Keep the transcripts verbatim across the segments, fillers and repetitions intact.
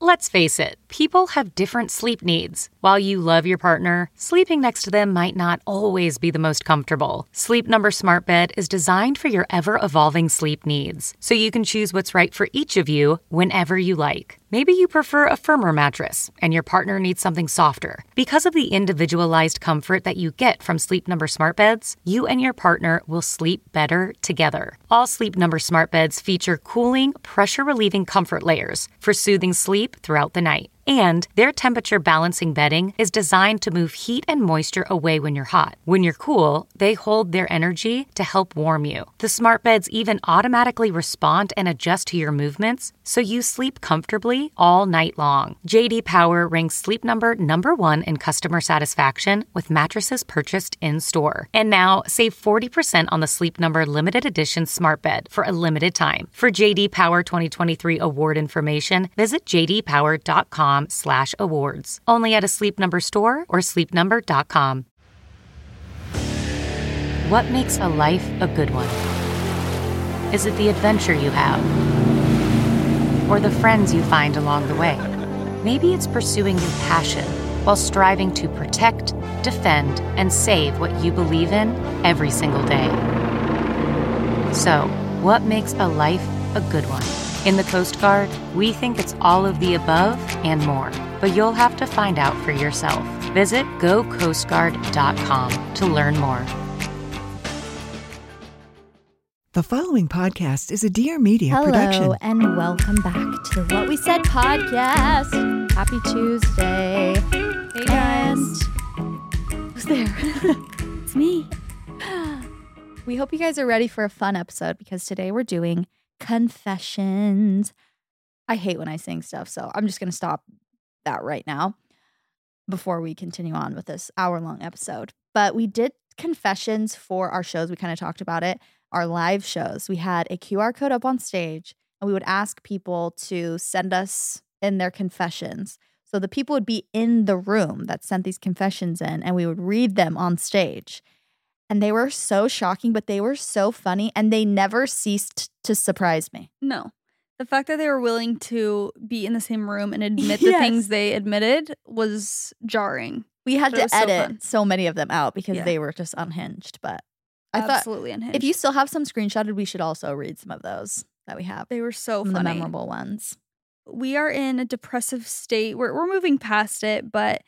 Let's face it, people have different sleep needs. While you love your partner, sleeping next to them might not always be the most comfortable. Sleep Number Smart Bed is designed for your ever-evolving sleep needs, so you can choose what's right for each of you whenever you like. Maybe you prefer a firmer mattress and your partner needs something softer. Because of the individualized comfort that you get from Sleep Number Smart Beds, you and your partner will sleep better together. All Sleep Number Smart Beds feature cooling, pressure-relieving comfort layers for soothing sleep throughout the night. And their temperature balancing bedding is designed to move heat and moisture away when you're hot. When you're cool, they hold their energy to help warm you. The smart beds even automatically respond and adjust to your movements, so you sleep comfortably all night long. J D Power ranks Sleep Number number one in customer satisfaction with mattresses purchased in-store. And now, save forty percent on the Sleep Number limited edition smart bed for a limited time. For J D Power twenty twenty-three award information, visit j d power dot com slash awards. Only at a Sleep Number store or sleep number dot com. What makes a life a good one? Is it the adventure you have? Or the friends you find along the way? Maybe it's pursuing your passion while striving to protect, defend, and save what you believe in every single day. So, what makes a life a good one? In the Coast Guard, we think it's all of the above and more, but you'll have to find out for yourself. Visit go coast guard dot com to learn more. The following podcast is a Dear Media Hello, production. Hello, and welcome back to the What We Said podcast. Happy Tuesday. Hey, guys. And who's there? It's me. We hope you guys are ready for a fun episode because today we're doing confessions. I hate when I sing stuff, so I'm just going to stop that right now before we continue on with this hour-long episode. But we did confessions for our shows. We kind of talked about it. Our live shows. We had a Q R code up on stage, and we would ask people to send us in their confessions. So the people would be in the room that sent these confessions in, and we would read them on stage. And they were so shocking, but they were so funny, and they never ceased to surprise me. No. The fact that they were willing to be in the same room and admit the Yes. things they admitted was jarring. We had But it to was so edit fun. so many of them out because Yeah. they were just unhinged. But I Absolutely thought unhinged. if you still have some screenshotted, we should also read some of those that we have. They were so Some of the funny. memorable ones. We are in a depressive state. We're, we're moving past it, but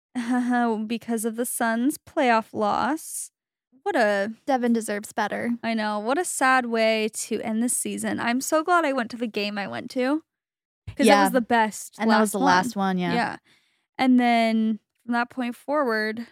because of the Suns' playoff loss, what a, Devin deserves better. I know, what a sad way to end this season. I'm so glad I went to the game I went to because Yeah. it was the best. And that was the one. last one, yeah. Yeah. And then from that point forward,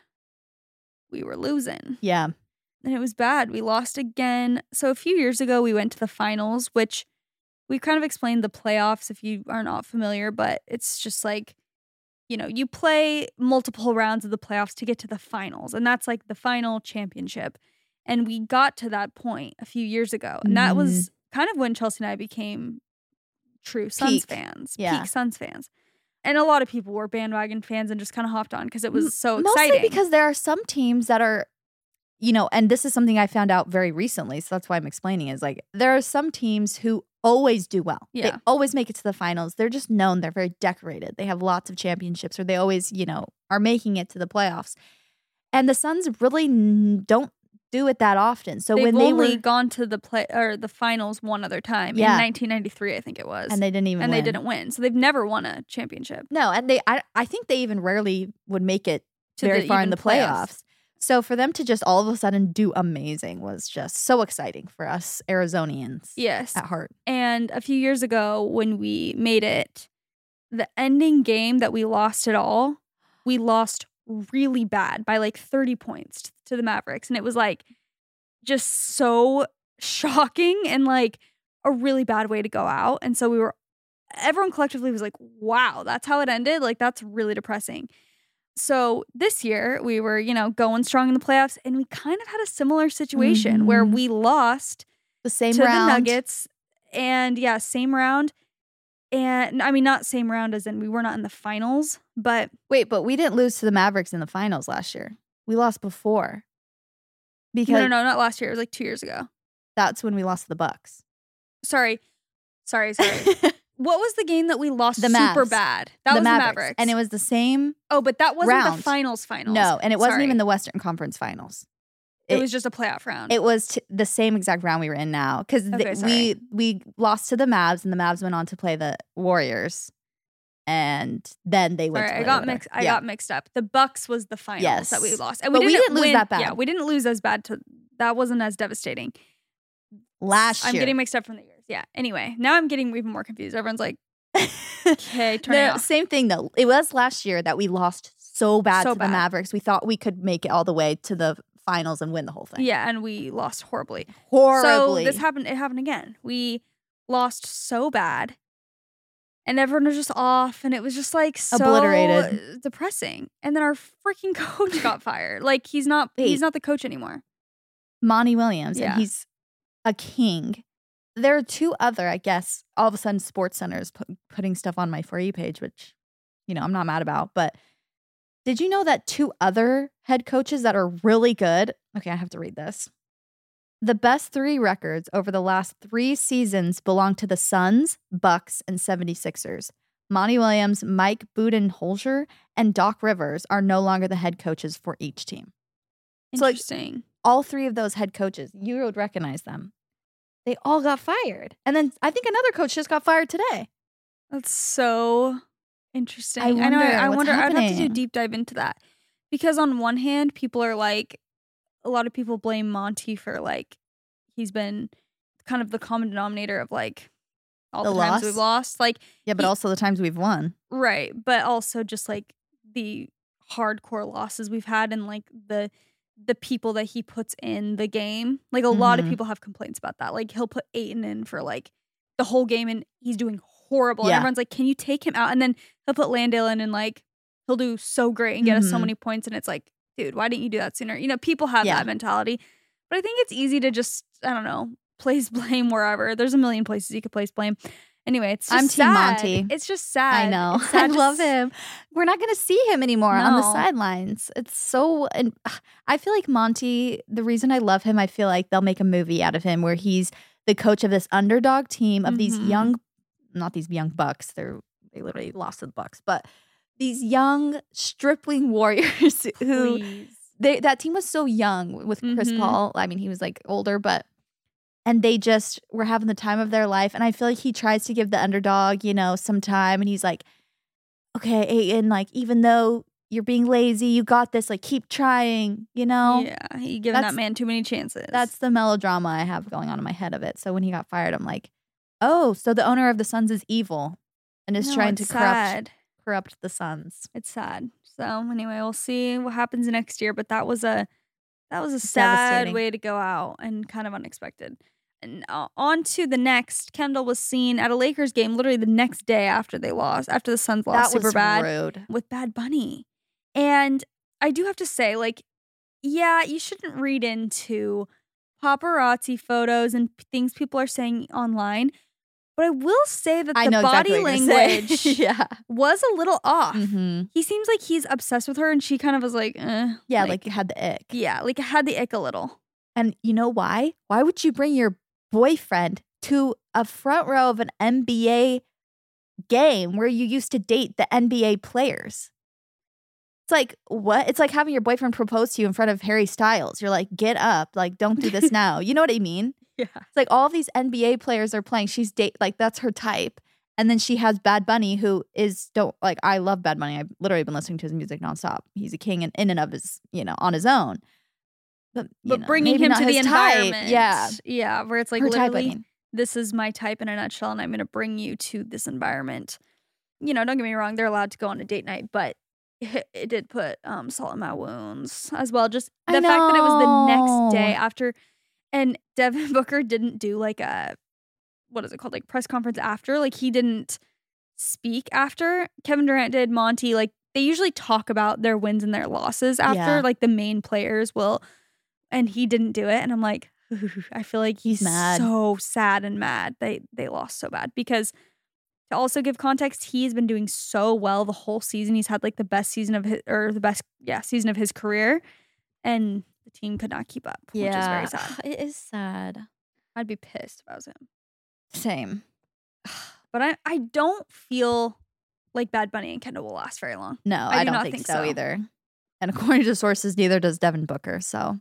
we were losing. Yeah. And it was bad. We lost again. So a few years ago, we went to the finals, which we kind of explained the playoffs if you are not familiar, but it's just like, you know, you play multiple rounds of the playoffs to get to the finals, and that's like the final championship. And we got to that point a few years ago, and that was kind of when Chelsea and I became true Suns Peak. fans, Yeah. peak Suns fans. And a lot of people were bandwagon fans and just kind of hopped on because it was so Mostly exciting. because there are some teams that are, you know, and this is something I found out very recently, so that's why I'm explaining is like there are some teams who always do well. They Yeah. always make it to the finals. They're just known. They're very decorated. They have lots of championships, or they always, you know, are making it to the playoffs. And the Suns really n- don't do it that often. So They've when they only were, gone to the play or the finals one other time Yeah. in nineteen ninety-three, I think it was, and they didn't even and win. they didn't win, so they've never won a championship. No, and they I, I think they even rarely would make it To very the far in even the playoffs. playoffs. So for them to just all of a sudden do amazing was just so exciting for us Arizonians Yes, at heart. and a few years ago when we made it, the ending game that we lost it all, we lost really bad by like thirty points to the Mavericks, and it was like just so shocking and like a really bad way to go out. And so we were, everyone collectively was like, wow, that's how it ended. Like, that's really depressing. So this year we were, you know, going strong in the playoffs, and we kind of had a similar situation Mhm. where we lost The same to round. the Nuggets, and yeah, same round. And I mean, not same round as in we were not in the finals, but Wait, but we didn't lose to the Mavericks in the finals last year. We lost before. Because no, no, no, not last year. It was like two years ago. that's when we lost to the Bucks. Sorry. Sorry, sorry. What was the game that we lost The super Mavs. bad? That the was Mavericks. the Mavericks. And it was the same. oh, but that wasn't round. the finals finals. No, and it wasn't Sorry. even the Western Conference Finals. It, It- was just a playoff round. It was t- the same exact round we were in now because Okay, we sorry. we lost to the Mavs and the Mavs went on to play the Warriors, and then they went. Sorry, to I play got the- mixed. I yeah. got mixed up. The Bucks was the finals Yes. that we lost, and But we we didn't, didn't lose win. that bad. Yeah, we didn't lose as bad. To that wasn't as devastating. last I'm year. getting mixed up from the years. Yeah. Anyway, now I'm getting even more confused. Everyone's like, okay, turn it No, off. same thing though. It was last year that we lost so bad So to bad. the Mavericks. We thought we could make it all the way to the finals and win the whole thing. Yeah, and we lost horribly. horribly. So this happened. It happened again. We lost so bad, and everyone was just off, and it was just like so Obliterated. depressing. And then our freaking coach got fired. Like he's not. Wait. He's not the coach anymore. Monty Williams, Yeah. and he's a king. There are two other, I guess, all of a sudden Sports Center is pu- putting stuff on my For You page, which, you know, I'm not mad about. But did you know that two other head coaches that are really good? Okay, I have to read this. The best three records over the last three seasons belong to the Suns, Bucks, and seventy-sixers. Monty Williams, Mike Budenholzer, and Doc Rivers are no longer the head coaches for each team. So, like, Interesting. all three of those head coaches, you would recognize them. They all got fired. And then I think another coach just got fired today. That's so interesting. I know. wonder I what's wonder. I'd have to do a happening. deep dive into that because on one hand, people are like, a lot of people blame Monty for like he's been kind of the common denominator of like all the, The times loss? we've lost. Like Yeah, but He- also the times we've won. right, but also just like the hardcore losses we've had and like the the people that he puts in the game. Like a lot of Mhm. people have complaints about that. Like he'll put Ayton in for like the whole game and he's doing horrible. Yeah. And everyone's like, can you take him out? And then he'll put Landale in and like he'll do so great and get us so Mhm. many points. And it's like, dude, why didn't you do that sooner? You know, people have Yeah. that mentality. But I think it's easy to just, I don't know, place blame wherever. There's a million places you could place blame. Anyway, it's just I'm Team sad. Monty. It's just sad. I know. It's sad I to love s- him. We're not going to see him anymore on the No. sidelines. It's so. And I feel like Monty, the reason I love him, I feel like they'll make a movie out of him where he's the coach of this underdog team of these Mhm. young, not these young Bucks. They're they literally lost to the Bucks, but these young stripling warriors who Please. they that team was so young with Chris Mhm. Paul. I mean, he was like older, but and they just were having the time of their life. And I feel like he tries to give the underdog, you know, some time. And he's like, okay, Aiden, like, even though you're being lazy, you got this. Like, keep trying, you know? Yeah, he giving that That's- man too many chances. That's the melodrama I have going on in my head of it. So when he got fired, I'm like, oh, so the owner of the Suns is evil and is No, trying to it's corrupt sad. corrupt the Suns. It's sad. So anyway, we'll see what happens next year. But that was a that was a sad Devastating. way to go out and kind of unexpected. And uh, on to the next. Kendall was seen at a Lakers game literally the next day after they lost, after the Suns lost That super was bad rude. with Bad Bunny. And I do have to say, like, yeah, you shouldn't read into paparazzi photos and p- things people are saying online. But I will say that I the know body exactly what you're gonna say. language yeah. was a little off. hmm He seems like he's obsessed with her, and she kind of was like, eh, Yeah, like, it had the ick. yeah, like it had the ick a little. And you know why? Why would you bring your boyfriend to a front row of an N B A game where you used to date the N B A players? It's like, what? It's like having your boyfriend propose to you in front of Harry Styles. You're like, get up. Like, don't do this now. You know what I mean? Yeah, It's like all these N B A players are playing. She's date like that's her type. And then she has Bad Bunny, who is don't like I love Bad Bunny. I've literally been listening to his music nonstop. He's a king in, in and of his, you know, on his own. But you but know, bringing maybe him not to the his type. environment, Yeah. yeah, where it's like Her type, I literally, mean. this is my type in a nutshell, and I'm going to bring you to this environment. You know, don't get me wrong; they're allowed to go on a date night, but it, it did put um, salt in my wounds as well. Just I the fact that it was the next day know. after, and Devin Booker didn't do like a what is it called, like press conference after, like he didn't speak after. Kevin Durant did. Monty, like they usually talk about their wins and their losses after, Yeah. like the main players will. And he didn't do it. And I'm like, I feel like he's Mad. so sad and mad. They they lost so bad. Because to also give context, he's been doing so well the whole season. He's had like the best season of his, or the best, yeah, season of his career. And the team could not keep up, which is very sad. It is sad. I'd be pissed if I was him. Same. But I, I don't feel like Bad Bunny and Kendall will last very long. No, I I, do don't not think, think so, so. either. And according to sources, neither does Devin Booker. So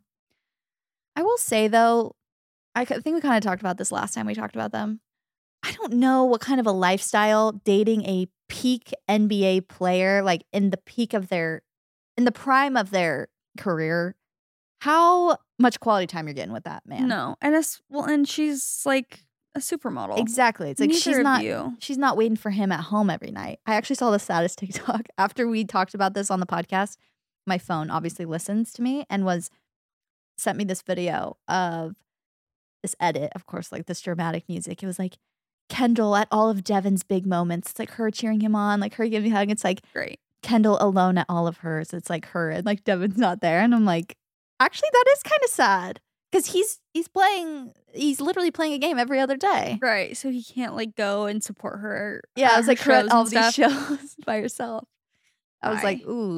I will say, though, I c- think we kind of talked about this last time we talked about them. I don't know what kind of a lifestyle dating a peak N B A player, like in the peak of their, in the prime of their career, how much quality time you're getting with that man. No. And it's, well, and she's like a supermodel. Exactly. It's like Neither she's of not you. she's not waiting for him at home every night. I actually saw the saddest TikTok after we talked about this on the podcast. My phone obviously listens to me and was sent me this video of this edit, of course, like this dramatic music. It was like Kendall at all of Devin's big moments. It's like her cheering him on, like her giving a hug. It's like Great. Kendall alone at all of hers. It's like her and like Devin's not there. And I'm like, actually, that is kind of sad because he's he's playing. He's literally playing a game every other day. Right. So he can't like go and support her. Yeah, at I was her like, her at shows all and these stuff. shows by herself. I was Why? like, ooh.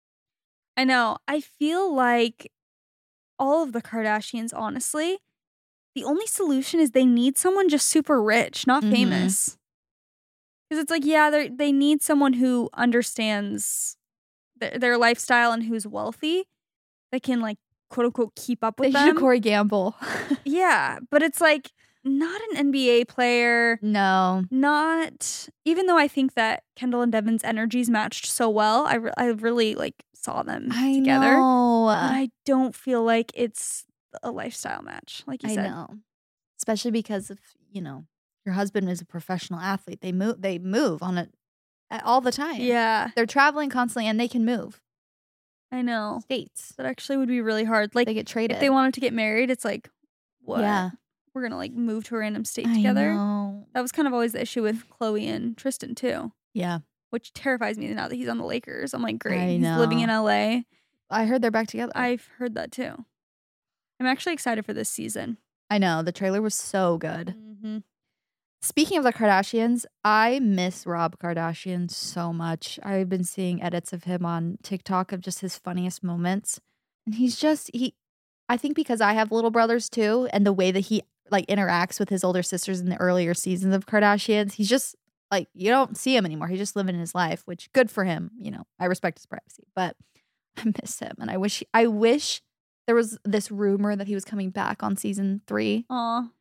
I know. I feel like all of the Kardashians, honestly, the only solution is they need someone just super rich, not Mhm. famous. Because it's like, yeah, they they need someone who understands their, their lifestyle and who's wealthy that can like quote unquote keep up They with should them. Corey Gamble. Yeah, but it's like not an N B A player. No. Not even though I think that Kendall and Devin's energies matched so well. I, re- I really like saw them I together. know. But I don't feel like it's a lifestyle match, like you I said. know. Especially because of, you know, your husband is a professional athlete. They move they move on it all the time. Yeah, They're traveling constantly and they can move I know. states. That actually would be really hard. Like They get traded. if they wanted to get married, it's like, what? Yeah. We're gonna like move to a random state I together. know. That was kind of always the issue with Chloe and Tristan too, Yeah. which terrifies me now that he's on the Lakers. I'm like, great, I he's living in know. L A. I heard they're back together. I've heard that too. I'm actually excited for this season. I know. The trailer was so good. Mm-hmm. Speaking of the Kardashians, I miss Rob Kardashian so much. I've been seeing edits of him on TikTok of just his funniest moments. And he's just, he, I think because I have little brothers too, and the way that he like interacts with his older sisters in the earlier seasons of Kardashians, he's just like, you don't see him anymore. He's just living his life, which good for him. You know, I respect his privacy, but I miss him. And I wish, I wish there was this rumor that he was coming back on season three. Aw.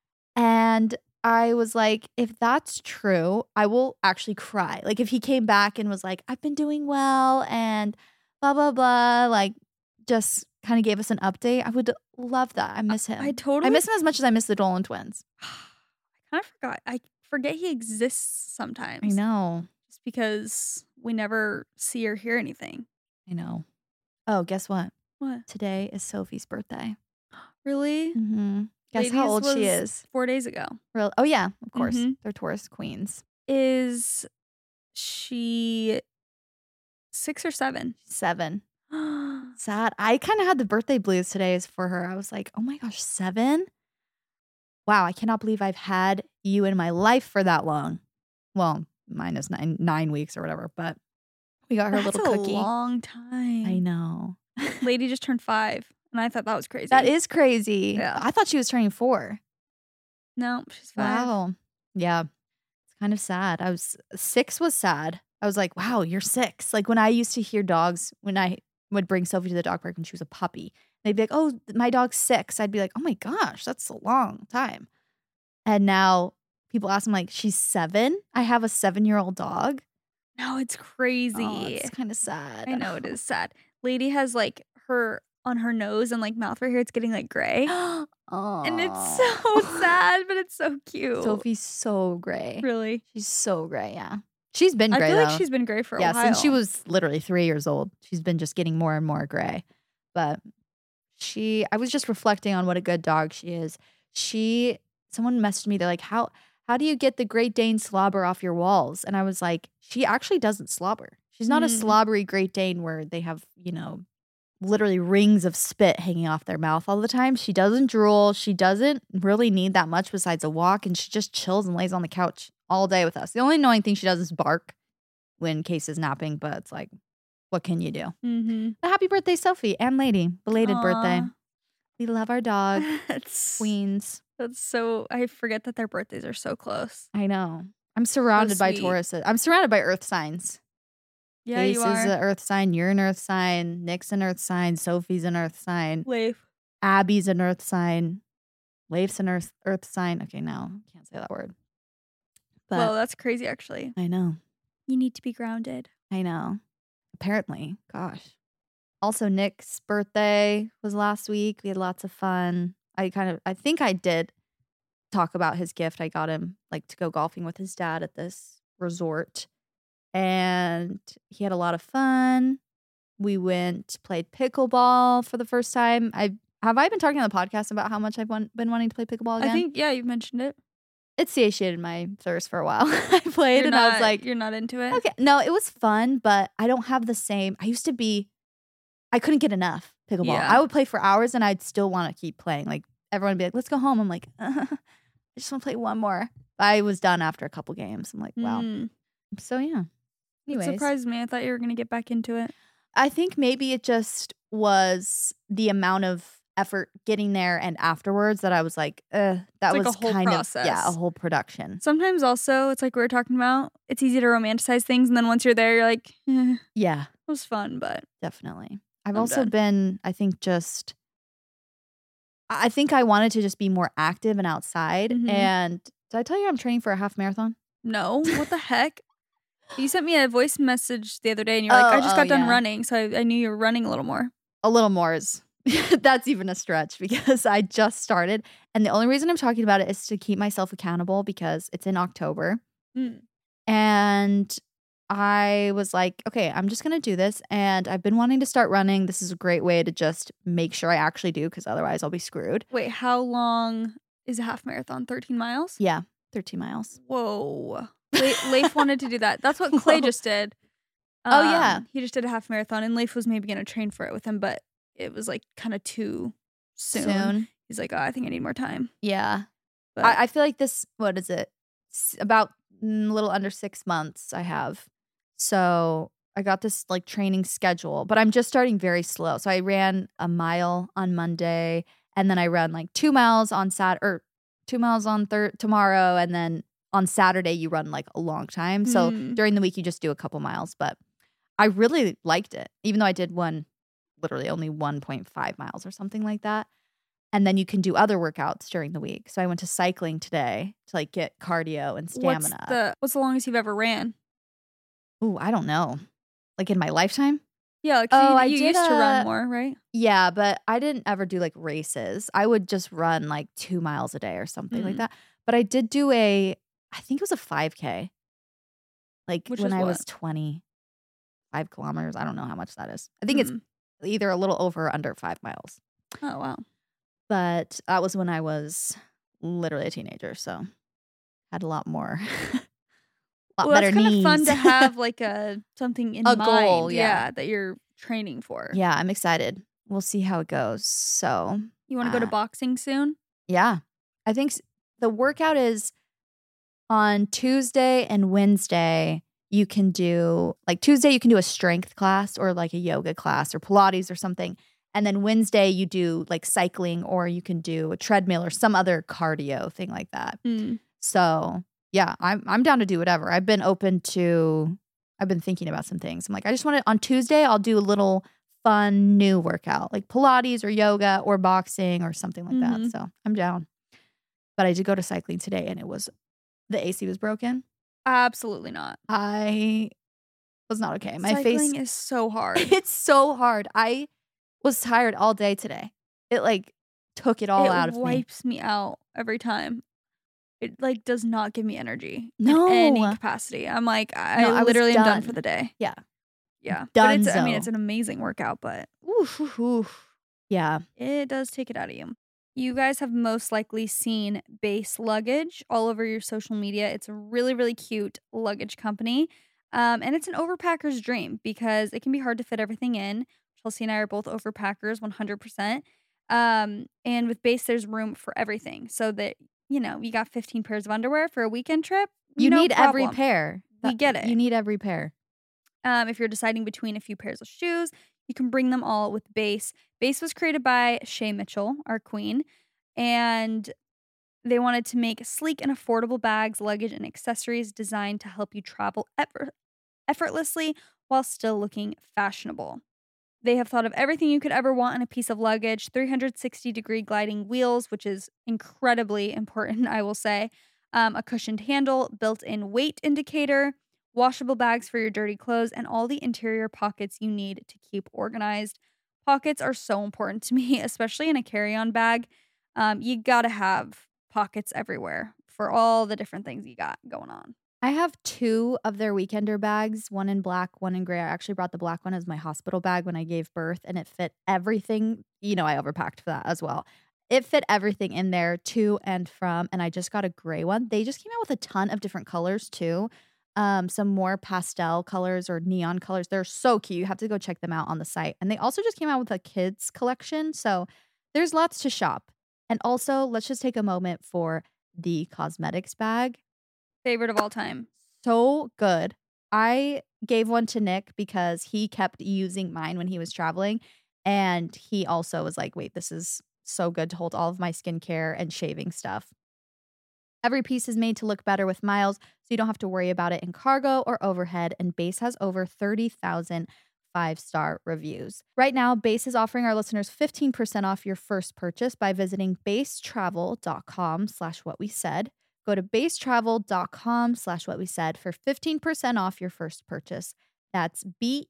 And I was like, if that's true, I will actually cry. Like if he came back and was like, I've been doing well and blah, blah, blah, like just kind of gave us an update, I would love that. I miss him. I totally I miss him as much as I miss the Dolan twins. I kind of forgot. I forget he exists sometimes. I know. Just because we never see or hear anything. I know. Oh, guess what? What? Today is Sophie's birthday. Really? Mm-hmm. Guess Ladies how old she was is. Four days ago. Real? Oh, yeah, of course. Mhm. They're Taurus queens. Is she six or seven? Seven. Sad. I kind of had the birthday blues today for her. I was like, oh my gosh, seven? Wow, I cannot believe I've had you in my life for that long. Well, minus nine nine weeks or whatever, but we got her That's little a cookie. long time. I know. Lady just turned five, and I thought that was crazy. That is crazy. Yeah. I thought she was turning four. No, she's five. Wow. Yeah. It's kind of sad. I was six was sad. I was like, wow, you're six. Like when I used to hear dogs, when I would bring Sophie to the dog park when she was a puppy, they'd be like, oh, my dog's six. I'd be like, oh my gosh, that's a long time. And now people ask me like, she's seven. I have a seven-year-old dog. No, it's crazy. Oh, it's kind of sad. I know it is sad. Lady has like her on her nose and like mouth right here. It's getting like gray, oh, and it's so sad, but it's so cute. Sophie's so gray. Really, She's so gray. Yeah, she's been I gray. feel though. like she's been gray for a yeah, while. since she was literally three years old. She's been just getting more and more gray. But she, I was just reflecting on what a good dog she is. She, someone messaged me. They're like, how, how do you get the Great Dane slobber off your walls? And I was like, she actually doesn't slobber. She's not a Mm. slobbery Great Dane where they have, you know, literally rings of spit hanging off their mouth all the time. She doesn't drool. She doesn't really need that much besides a walk. And she just chills and lays on the couch all day with us. The only annoying thing she does is bark when Case is napping, but it's like, what can you do? Mm-hmm. But happy birthday, Sophie and Lady. Belated birthday. We love our dog. That's Queens. That's so. I forget that their birthdays are so close. I know. I'm surrounded by sweet. Tauruses. I'm surrounded by earth signs. Yeah, Case you is are. an earth sign. You're an earth sign. Nick's an earth sign. Sophie's an earth sign. Leif. Abby's an earth sign. Leif's an earth earth sign. Okay, now can't say that word. But Well, that's crazy, actually. I know. You need to be grounded. I know. Apparently. Gosh. Also, Nick's birthday was last week. We had lots of fun. I kind of, I think I did talk about his gift. I got him like to go golfing with his dad at this resort. And he had a lot of fun. We went, played pickleball for the first time. I Have I been talking on the podcast about how much I've want, been wanting to play pickleball again? I think, yeah, you've mentioned it. It satiated my thirst for a while. I played You're and not, I was like, you're not into it? okay. No, it was fun, but I don't have the same. I used to be, I couldn't get enough pickleball. Yeah. I would play for hours and I'd still want to keep playing. Like everyone would be like, let's go home. I'm like, uh, I just want to play one more. I was done after a couple games. I'm like, wow. Mm. So yeah. It Anyways, surprised me. I thought you were going to get back into it. I think maybe it just was the amount of effort getting there and afterwards that I was like, uh, that It's like was a whole kind process. of, yeah, a whole production. Sometimes also, it's like we were talking about, it's easy to romanticize things. And then once you're there, you're like, eh, it Yeah, was fun, but definitely. I've I'm also done. been, I think just, I think I wanted to just be more active and outside. Mhm. And did I tell you I'm training for a half marathon? no, what the heck? You sent me a voice message the other day and you're like, Oh, I just oh, got done yeah. running. So I, I knew you were running a little more. A little more is, that's even a stretch because I just started. And the only reason I'm talking about it is to keep myself accountable because it's in October. Mm. And I was like, okay, I'm just going to do this. And I've been wanting to start running. This is a great way to just make sure I actually do because otherwise I'll be screwed. Wait, how long is a half marathon? thirteen miles? Yeah, thirteen miles. Whoa. La- Leif wanted to do that. That's what Clay Whoa. just did. Oh, yeah. Um, He just did a half marathon and Leif was maybe going to train for it with him, but it was like kind of too soon. Soon. He's like, oh, I think I need more time. Yeah. But I, I feel like this, what is it? S- About mm, a little under six months I have. So I got this like training schedule, but I'm just starting very slow. So I ran a mile on Monday and then I ran like two miles on Sat or two miles on thir- tomorrow. And then on Saturday you run like a long time. So Mm. during the week you just do a couple miles, but I really liked it, even though I did one literally only one point five miles or something like that. And then you can do other workouts during the week. So I went to cycling today to like get cardio and what's stamina. the what's the longest you've ever ran? Ooh, I don't know. Like in my lifetime? Yeah, like Oh, you, I you did used to run a- more, right? Yeah, but I didn't ever do like races. I would just run like two miles a day or something like Mm. that. But I did do a, I think it was a five K. Like Which when is I was what? twenty-five kilometers. I don't know how much that is. I think it's Mm. either a little over or under five miles. Oh wow. But that was when I was literally a teenager. So had a lot more, lot Well, better it's kind knees. of fun to have like a something in A mind, goal, yeah. that you're training for. Yeah, I'm excited. We'll see how it goes. So You want to go to Uh, boxing soon? yeah, I think s- the workout is on Tuesday and Wednesday. You can do like Tuesday, you can do a strength class or like a yoga class or Pilates or something. And then Wednesday, you do like cycling or you can do a treadmill or some other cardio thing like that. Mm. So yeah, I'm I'm down to do whatever. I've been open to. I've been thinking about some things. I'm like, I just want to on Tuesday. I'll do a little fun new workout like Pilates or yoga or boxing or something like that. Mhm. So I'm down. But I did go to cycling today, and it was the A C was broken. Absolutely not. I was not okay. My Cycling face. is so hard. It's so hard. I was tired all day today. It like took it all it out of me. wipes me out every time. It like does not give me energy No. in any capacity. I'm like, I, No, I was literally am done done. for the day. Yeah. Yeah. But it's, I mean, Dunzo. it's an amazing workout, but Oof, oof, oof. Yeah. it does take it out of you. You guys have most likely seen Base Luggage all over your social media. It's a really, really cute luggage company. Um, and it's an overpacker's dream because it can be hard to fit everything in. Chelsea and I are both overpackers, one hundred percent. Um, and with Base, there's room for everything. So that, you know, you got fifteen pairs of underwear for a weekend trip. You no need every problem. pair. We That- get it. You need every pair. Um, if you're deciding between a few pairs of shoes, you can bring them all with Base. Base was created by Shay Mitchell, our queen, and They wanted to make sleek and affordable bags, luggage, and accessories designed to help you travel effort- effortlessly while still looking fashionable. They have thought of everything you could ever want in a piece of luggage, three hundred sixty degree gliding wheels, which is incredibly important, I will say, um, a cushioned handle, built-in weight indicator, washable bags for your dirty clothes, and all the interior pockets you need to keep organized. Pockets are so important to me, especially in a carry-on bag. Um, you gotta have pockets everywhere for all the different things you got going on. I have two of their weekender bags, one in black, one in gray. I actually brought the black one as my hospital bag when I gave birth, and it fit everything. You know, I overpacked for that as well. It fit everything in there to and from, and I just got a gray one. They just came out with a ton of different colors too. Um, some more pastel colors or neon colors. They're so cute. You have to go check them out on the site. And they also just came out with a kids collection. So there's lots to shop. And also, let's just take a moment for the cosmetics bag. Favorite of all time. So good. I gave one to Nick because he kept using mine when he was traveling. And he also was like, wait, this is so good to hold all of my skincare and shaving stuff. Every piece is made to look better with Miles, so you don't have to worry about it in cargo or overhead. And Base has over thirty thousand five-star reviews. Right now, Base is offering our listeners fifteen percent off your first purchase by visiting basetravel.com slash what we said. Go to basetravel.com slash what we said for fifteen percent off your first purchase. That's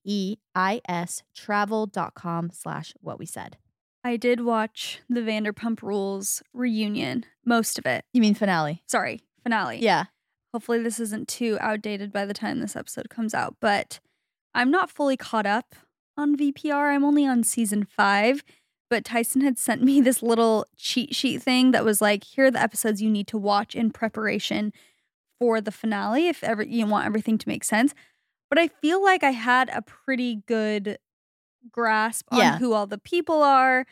B-E-I-S travel.com slash what we said. I did watch the Vanderpump Rules reunion, most of it. You mean finale? Sorry, finale. Yeah. Hopefully this isn't too outdated by the time this episode comes out, but I'm not fully caught up on V P R. I'm only on season five, but Tyson had sent me this little cheat sheet thing that was like, here are the episodes you need to watch in preparation for the finale if ever you want everything to make sense. But I feel like I had a pretty good grasp on Yeah. who all the people are.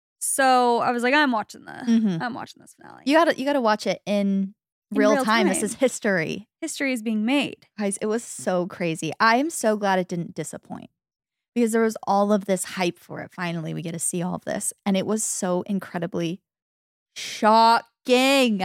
So I was like, I'm watching the Mhm. I'm watching this finale. You gotta you gotta watch it in In real, real time. This time. is history. History is being made. Guys, it was so crazy. I am so glad it didn't disappoint because there was all of this hype for it. Finally, we get to see all of this. And it was so incredibly shocking.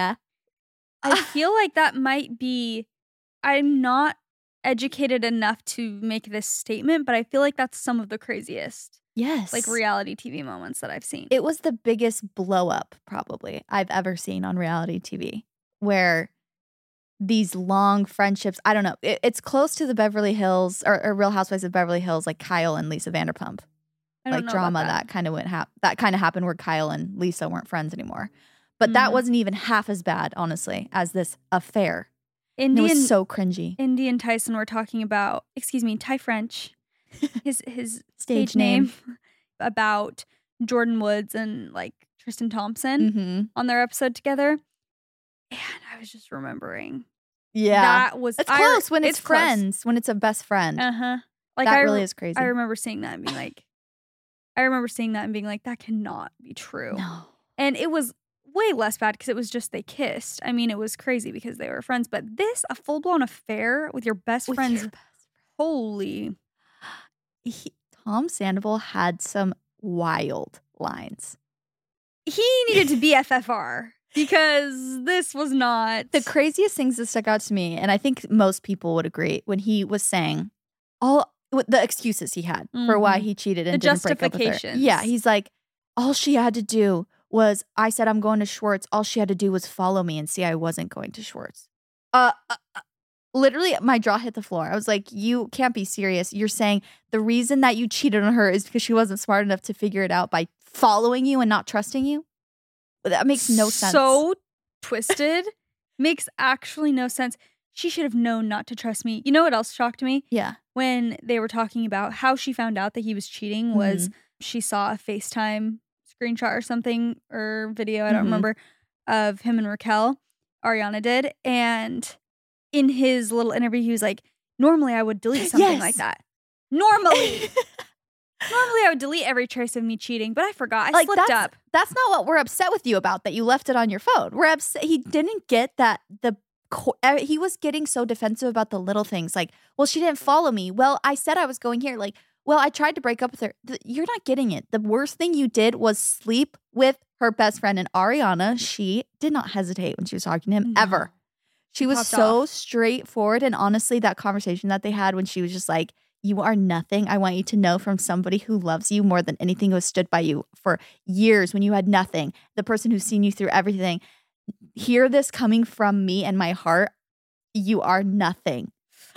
I feel like that might be, I'm not educated enough to make this statement, but I feel like that's some of the craziest, Yes. like reality T V moments that I've seen. It was the biggest blow up probably I've ever seen on reality T V, where these long friendships, I don't know, it, it's close to the Beverly Hills or, or Real Housewives of Beverly Hills, like Kyle and Lisa Vanderpump. I don't Like know drama about that, kind of went hap- that kind of happened where Kyle and Lisa weren't friends anymore. But that Mhm. wasn't even half as bad, honestly, as this affair. And Indy it and, was so cringy. Indy and Tyson were talking about, excuse me, Ty French, his his Stage stage name, about Jordan Woods and like Tristan Thompson Mm-hmm. on their episode together. And I was just remembering. Yeah. That was It's I- close when it's, close. friends, when it's a best friend. Uh-huh. Like that I really re- is crazy. I remember seeing that and being like, I remember seeing that and being like, that cannot be true. No. And it was way less bad because it was just they kissed. I mean, it was crazy because they were friends. But this, a full blown affair with your best With friends, your best holy. He, Tom Sandoval had some wild lines. He needed to be F F R because this was not. The craziest things that stuck out to me, and I think most people would agree, when he was saying all the excuses he had for why Mhm. he cheated and The didn't break up with her. justifications. Yeah, he's like, all she had to do was, I said I'm going to Schwartz. All she had to do was follow me and see I wasn't going to Schwartz. Uh, uh, uh, literally, my jaw hit the floor. I was like, you can't be serious. You're saying the reason that you cheated on her is because she wasn't smart enough to figure it out by following you and not trusting you? That makes no sense. So twisted. Makes actually no sense. She should have known not to trust me. You know what else shocked me? Yeah. When they were talking about how she found out that he was cheating was Mm-hmm. she saw a FaceTime screenshot or something or video, I don't Mhm. remember, of him and Raquel, Ariana did. And in his little interview, he was like, normally I would delete something Yes. like that. Normally. Normally I would delete every trace of me cheating, but I forgot. I Like, slipped that's- up. That's not what we're upset with you about, that you left it on your phone. We're upset. He didn't get that the co- uh, he was getting so defensive about the little things. Like, well, she didn't follow me. Well, I said I was going here. Like, Well, I tried to break up with her. Th- You're not getting it. The worst thing you did was sleep with her best friend. And Ariana, she did not hesitate when she was talking to him No. ever. She was Popped so off. straightforward. And honestly, that conversation that they had when she was just like, you are nothing. I want you to know from somebody who loves you more than anything, who has stood by you for years when you had nothing, the person who's seen you through everything. Hear this coming from me and my heart. You are nothing.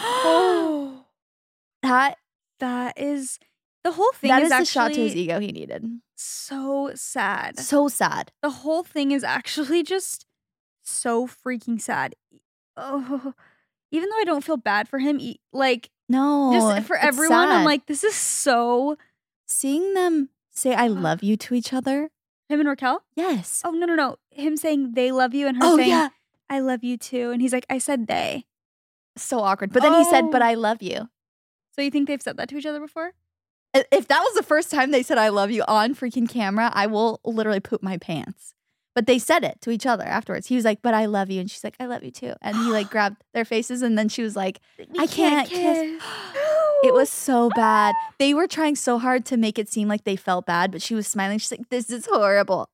Oh, That that is the whole thing. that is, is the shot to his actually ego he needed. so sad. So sad. The whole thing is actually just so freaking sad. Oh, even though I don't feel bad for him, e- like No, just for it's everyone, I'm sad. like, this is so seeing them say "I love you" to each other. him and Raquel. Yes. Oh no no no! Him saying they love you and her Oh, saying yeah. I love you too, and he's like, I said they. So awkward. But then he said, Oh. "But I love you." So you think they've said that to each other before? I- If that was the first time they said "I love you" on freaking camera, I will literally poop my pants. But they said it to each other afterwards. He was like, "But I love you," and she's like, "I love you too." And he like grabbed their faces, and then she was like, "I can't kiss." It was so bad. They were trying so hard to make it seem like they felt bad, but she was smiling. She's like, "This is horrible."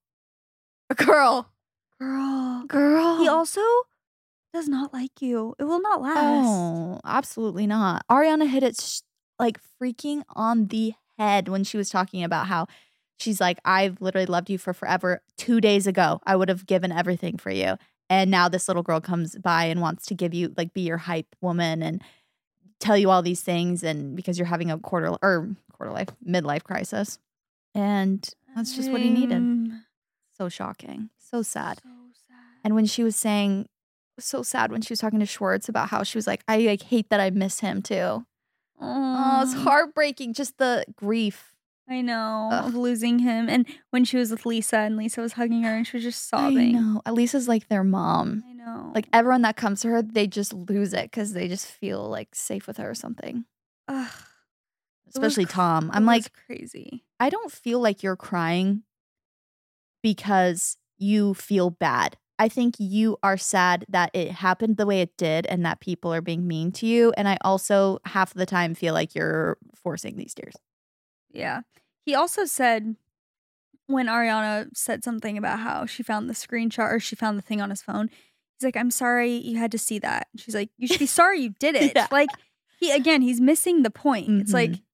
Girl. girl. Girl. He also does not like you. It will not last. Oh, absolutely not. Ariana hit it sh- like freaking on the head when she was talking about how she's like, I've literally loved you for forever. Two days ago, I would have given everything for you. And now this little girl comes by and wants to give you, like, be your hype woman and tell you all these things. And because you're having a quarter or quarter life, midlife crisis. And that's just what he needed. Um, So shocking. So sad. So sad. And when she was saying, so sad when she was talking to Schwartz about how she was like, I like hate that I miss him too. Oh, it's Aw. heartbreaking. Just the grief. I know Ugh. of losing him, and when she was with Lisa, and Lisa was hugging her, and she was just sobbing. I know. Elisa's like their mom. I know. Like everyone that comes to her, they just lose it because they just feel like safe with her or something. Ugh, it was Especially cr- Tom. it I'm was like, crazy. I don't feel like you're crying because you feel bad. I think you are sad that it happened the way it did and that people are being mean to you. And I also half the time feel like you're forcing these tears. Yeah. He also said when Ariana said something about how she found the screenshot or she found the thing on his phone, he's like, I'm sorry you had to see that. And she's like, you should be sorry you did it. Yeah. Like, he, again, he's missing the point. It's like, Mhm.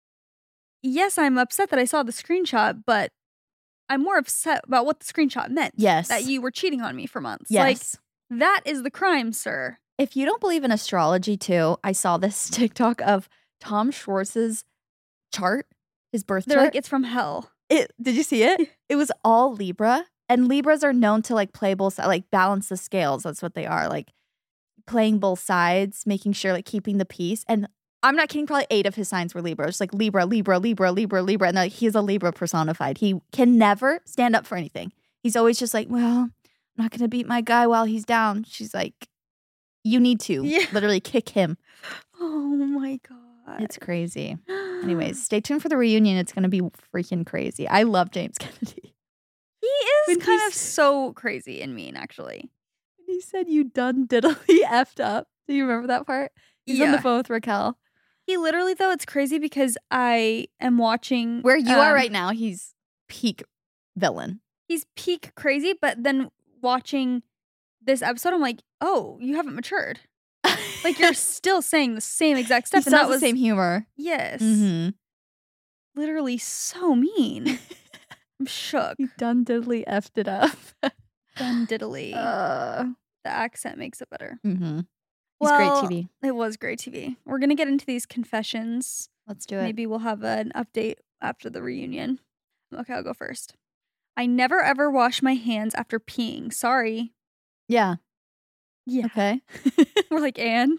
yes, I'm upset that I saw the screenshot, but I'm more upset about what the screenshot meant. Yes. That you were cheating on me for months. Yes. Like, that is the crime, sir. If you don't believe in astrology too, I saw this TikTok of Tom Schwartz's chart, his birth They're chart. like, it's from hell. It, did you see it? It was all Libra. And Libras are known to like play both sides, like balance the scales. That's what they are. Like playing both sides, making sure like keeping the peace. And I'm not kidding, probably eight of his signs were Libra. It's like Libra, Libra, Libra, Libra, Libra. And like, he's a Libra personified. He can never stand up for anything. He's always just like, well, I'm not going to beat my guy while he's down. She's like, you need to Yeah. literally kick him. Oh my God. It's crazy. Anyways, stay tuned for the reunion. It's going to be freaking crazy. I love James Kennedy. He is When kind he's- of so crazy and mean, actually. He said you done diddly effed up. Do you remember that part? He's on the Yeah. phone with Raquel. He literally, though, it's crazy because I am watching Where you are um, right now, he's peak villain. He's peak crazy, but then watching this episode, I'm like, oh, you haven't matured. Like, you're still saying the same exact he stuff. still and that has the was same humor. Yes. Mm-hmm. Literally so mean. I'm shook. He done diddly effed it up. Done diddly. uh, The accent makes it better. mm-hmm. He's Well, great T V. It was great T V. We're going to get into these confessions. Let's do it. Maybe we'll have an update after the reunion. Okay, I'll go first. I never ever wash my hands after peeing. Sorry. Yeah. Yeah. Okay. We're like, and?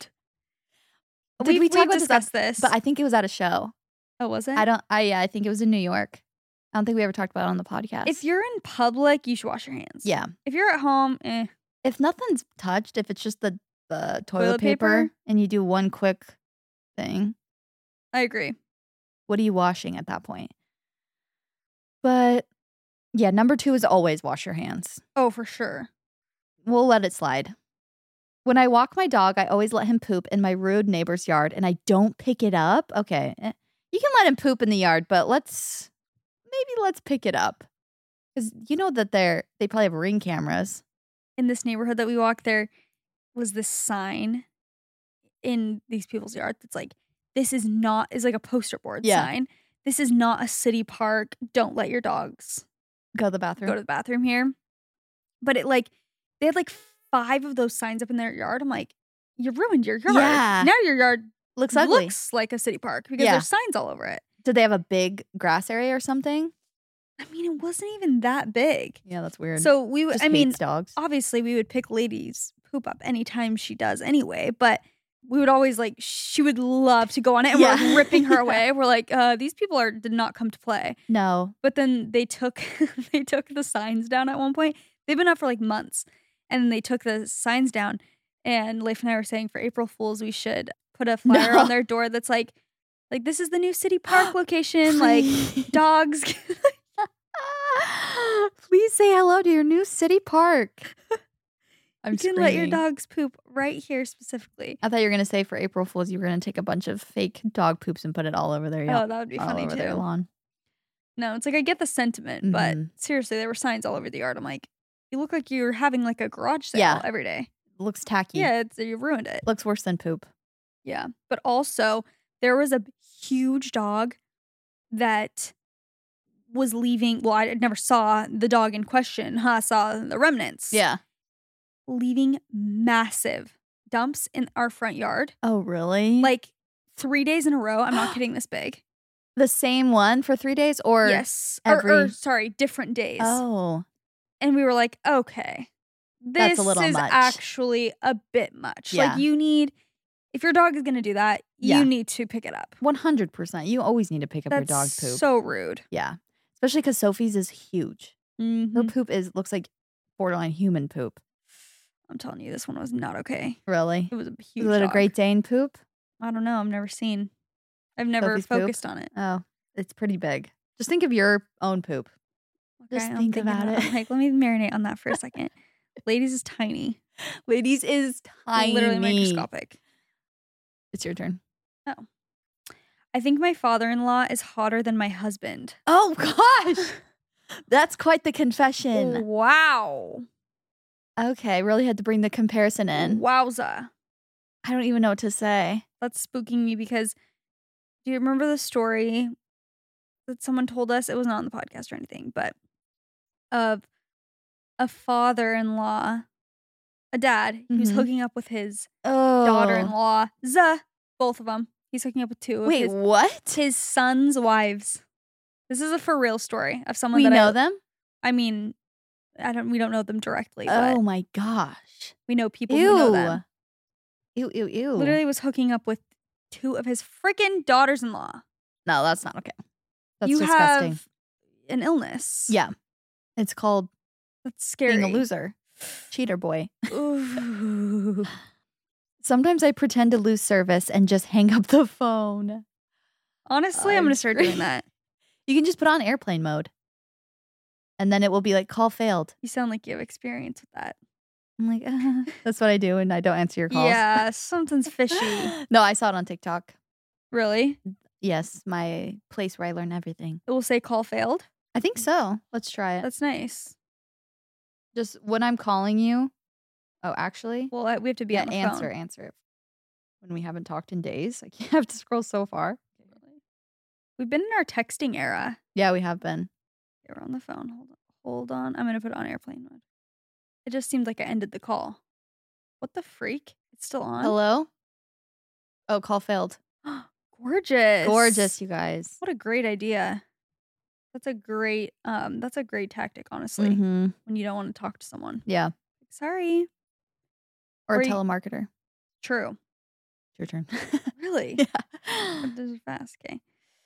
Did We've- we talk we've about this discussed this? But I think it was at a show. Oh, was it? I don't. I yeah. I think it was in New York. I don't think we ever talked about it on the podcast. If you're in public, you should wash your hands. yeah. If you're at home, eh. If nothing's touched, if it's just the the toilet, Toilet paper, paper? and you do one quick thing, I agree. what are you washing at that point? But yeah, number two is always wash your hands. Oh, for sure. We'll let it slide. When I walk my dog, I always let him poop in my rude neighbor's yard and I don't pick it up. Okay. eh, You can let him poop in the yard, but let's maybe let's pick it up. Because you know that they're they probably have ring cameras. In this neighborhood that we walked, there was this sign in these people's yard that's like, this is not, is like a poster board Yeah. sign. This is not a city park. Don't let your dogs Go to the bathroom. go to the bathroom here. But it like, they had like five of those signs up in their yard. I'm like, you ruined your yard. Yeah. Now your yard Looks ugly. looks like a city park because Yeah. there's signs all over it. Did they have a big grass area or something? I mean, it wasn't even that big. Yeah, that's weird. So we would, Just I mean, hates dogs. obviously we would pick Lady's poop up anytime she does anyway, but we would always like, she would love to go on it and Yeah. we're like ripping her away. We're like, uh, these people are did not come to play. No. But then they took, they took the signs down at one point. They've been up for like months and then they took the signs down and Leif and I were saying for April Fools, we should put a flyer No. on their door that's like, like this is the new city park location, like dogs. Please say hello to your new city park. I'm you can let your screaming. dogs poop right here specifically. I thought you were gonna say for April Fools you were gonna take a bunch of fake dog poops and put it all over their Oh, yard, that would be all funny over their too. lawn. No, it's like I get the sentiment, but Mhm. seriously, there were signs all over the yard. I'm like, you look like you're having like a garage sale Yeah. every day. Looks tacky. Yeah, it's, you ruined it. Looks worse than poop. Yeah. But also, there was a huge dog that was leaving. Well, I never saw the dog in question. Huh, I saw the remnants. Yeah. Leaving massive dumps in our front yard. Oh, really? Like three days in a row. I'm not kidding, this big. the same one for three days, or Yes. Or, every- or, sorry, different days. Oh, And we were like, okay, this That's a little is much. actually a bit much. Yeah. Like you need, if your dog is going to do that, Yeah. you need to pick it up. one hundred percent. You always need to pick up That's your dog poop. so rude. Yeah, especially because Sophie's is huge. Her Mhm. poop is looks like borderline human poop. I'm telling you, this one was not okay. Really? It was a huge Is it a dog. Great Dane poop? I don't know. I've never seen. I've never Sophie's poop? focused on it. Oh, it's pretty big. Just think of your own poop. Just I'm think thinking about it. Like, let me marinate on that for a second. Ladies is tiny. Ladies is tiny. Literally microscopic. It's your turn. I think my father-in-law is hotter than my husband. Oh gosh, that's quite the confession. Wow. Okay, really had to bring the comparison in. Wowza. I don't even know what to say. That's spooking me because do you remember the story that someone told us? It was not on the podcast or anything, but of a father-in-law, a dad, who's Mhm. hooking up with his Oh, daughter-in-law, Zuh, both of them. He's hooking up with two of Wait, his, what? his son's wives. This is a for real story of someone We that know I, them. I mean, I don't. We don't know them directly, Oh but my gosh. we know people Ew. who know them. Ew, ew, ew. Literally was hooking up with two of his freaking daughters-in-law. No, that's not okay. That's you disgusting. have an illness. Yeah. It's called That's scary. being a loser. Cheater boy. Ooh. Sometimes I pretend to lose service and just hang up the phone. Honestly, I'm, I'm going to start doing that. You can just put on airplane mode. And then it will be like, call failed. You sound like you have experience with that. I'm like, uh, that's what I do and I don't answer your calls. Yeah, something's fishy. No, I saw it on TikTok. Really? Yes, my place where I learn everything. It will say call failed. I think so. Let's try it. That's nice. Just when I'm calling you. Oh, actually? Well, I- we have to be Yeah, on the answer, phone. answer it. When we haven't talked in days. I can't have to scroll so far. We've been in our texting era. Yeah, we have been. Okay, we're on the phone. Hold on. Hold on. I'm going to put it on airplane mode. It just seemed like I ended the call. What the freak? It's still on? Hello? Oh, call failed. Gorgeous. Gorgeous, you guys. What a great idea. That's a great um that's a great tactic, honestly, Mm-hmm. when you don't want to talk to someone. Yeah. Sorry. Or, Or a you- telemarketer. True. It's your turn. Really? yeah. This is fast. Okay.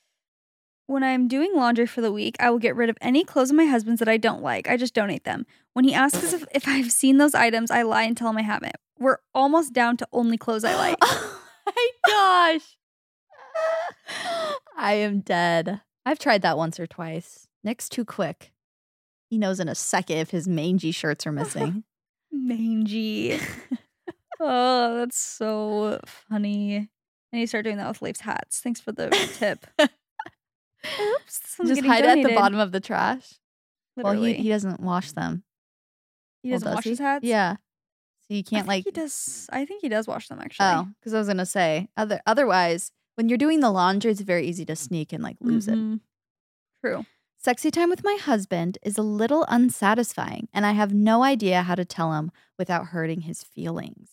When I'm doing laundry for the week, I will get rid of any clothes of my husband's that I don't like. I just donate them. When he asks us if, if I've seen those items, I lie and tell him I haven't. We're almost down to only clothes I like. Oh my gosh. I am dead. I've tried that once or twice. Nick's too quick. He knows in a second if his mangy shirts are missing. Mangy. Oh, that's so funny. I need to start doing that with Leif's hats. Thanks for the tip. Oops. this one's Just getting hide it at the donated. bottom of the trash. Literally. Well, he, he doesn't wash them. He Well, doesn't does wash he? his hats? Yeah. So you I can't think like. he does. I think he does wash them actually. Oh, because I was gonna say other. Otherwise, when you're doing the laundry, it's very easy to sneak and like lose it. Mhm. True. Sexy time with my husband is a little unsatisfying, and I have no idea how to tell him without hurting his feelings.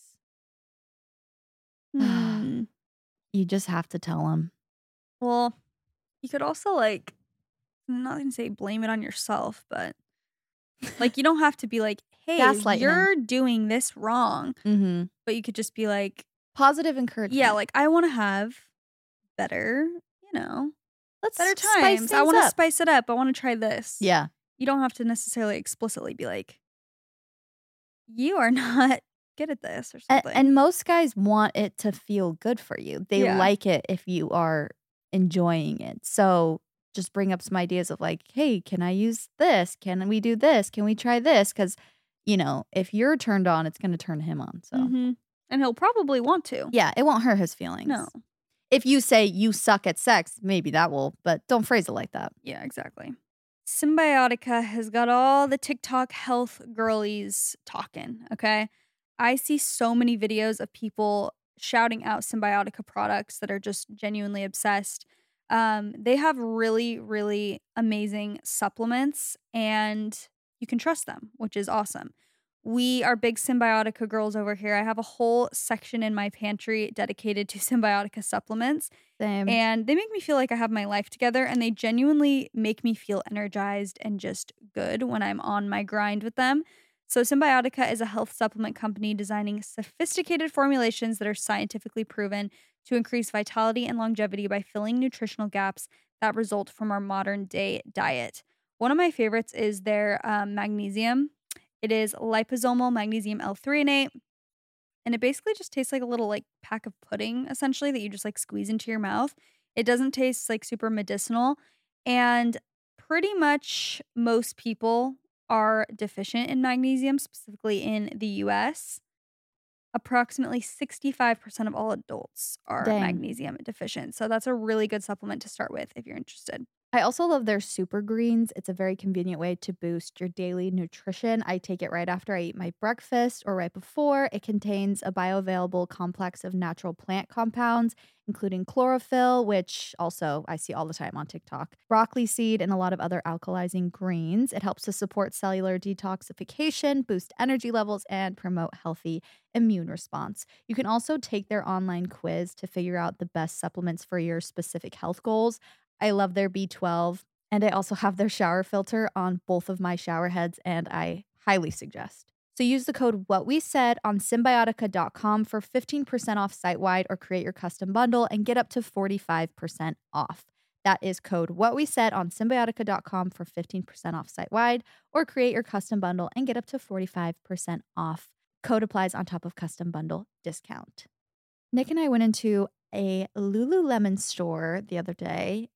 Hmm. You just have to tell him. Well, you could also like, I'm not gonna say blame it on yourself, but like you don't have to be like, hey, Gaslight him. you're doing this wrong. Mm-hmm. But you could just be like, Positive encouragement. yeah, like I want to have better, you know, let's better spice times. I things want to up. spice it up. I want to try this. Yeah. You don't have to necessarily explicitly be like, you are not good at this or And, something. and most guys want it to feel good for you. They Yeah. like it if you are enjoying it. So just bring up some ideas of like, hey, can I use this? Can we do this? Can we try this? Because, you know, if you're turned on, it's going to turn him on. So, Mhm. And he'll probably want to. yeah, it won't hurt his feelings. No. If you say you suck at sex, maybe that will, but don't phrase it like that. Yeah, exactly. Symbiotica has got all the TikTok health girlies talking, okay? I see so many videos of people shouting out Symbiotica products that are just genuinely obsessed. Um, they have really, really amazing supplements and you can trust them, which is awesome. We are big Symbiotica girls over here. I have a whole section in my pantry dedicated to Symbiotica supplements. Same. And they make me feel like I have my life together and they genuinely make me feel energized and just good when I'm on my grind with them. So Symbiotica is a health supplement company designing sophisticated formulations that are scientifically proven to increase vitality and longevity by filling nutritional gaps that result from our modern day diet. One of my favorites is their um, magnesium. It is liposomal magnesium L threonate. And it basically just tastes like a little like pack of pudding, essentially, that you just like squeeze into your mouth. It doesn't taste like super medicinal. And pretty much most people are deficient in magnesium, specifically in the U S. Approximately sixty-five percent of all adults are Dang. magnesium deficient. So that's a really good supplement to start with if you're interested. I also love their super greens. It's a very convenient way to boost your daily nutrition. I take it right after I eat my breakfast or right before. It contains a bioavailable complex of natural plant compounds, including chlorophyll, which also I see all the time on TikTok, broccoli seed, and a lot of other alkalizing greens. It helps to support cellular detoxification, boost energy levels, and promote healthy immune response. You can also take their online quiz to figure out the best supplements for your specific health goals. I love their B twelve, and I also have their shower filter on both of my shower heads, and I highly suggest. So use the code What We Said on Symbiotica dot com for fifteen percent off site-wide or create your custom bundle and get up to forty-five percent off. That is code What We Said on Symbiotica dot com for fifteen percent off site-wide or create your custom bundle and get up to forty-five percent off. Code applies on top of custom bundle discount. Nick and I went into a Lululemon store the other day,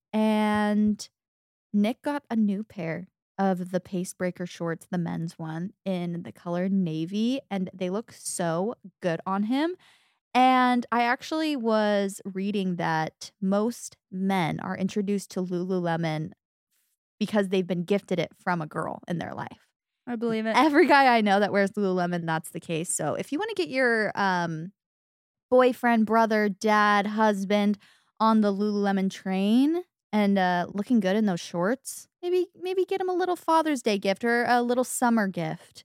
and Nick got a new pair of the Pace Breaker shorts, the men's one, in the color navy, and they look so good on him. And I actually was reading that most men are introduced to Lululemon because they've been gifted it from a girl in their life. I believe it. Every guy I know that wears Lululemon, that's the case. So if you want to get your um, boyfriend, brother, dad, husband on the Lululemon train and uh, looking good in those shorts, maybe maybe get him a little Father's Day gift or a little summer gift.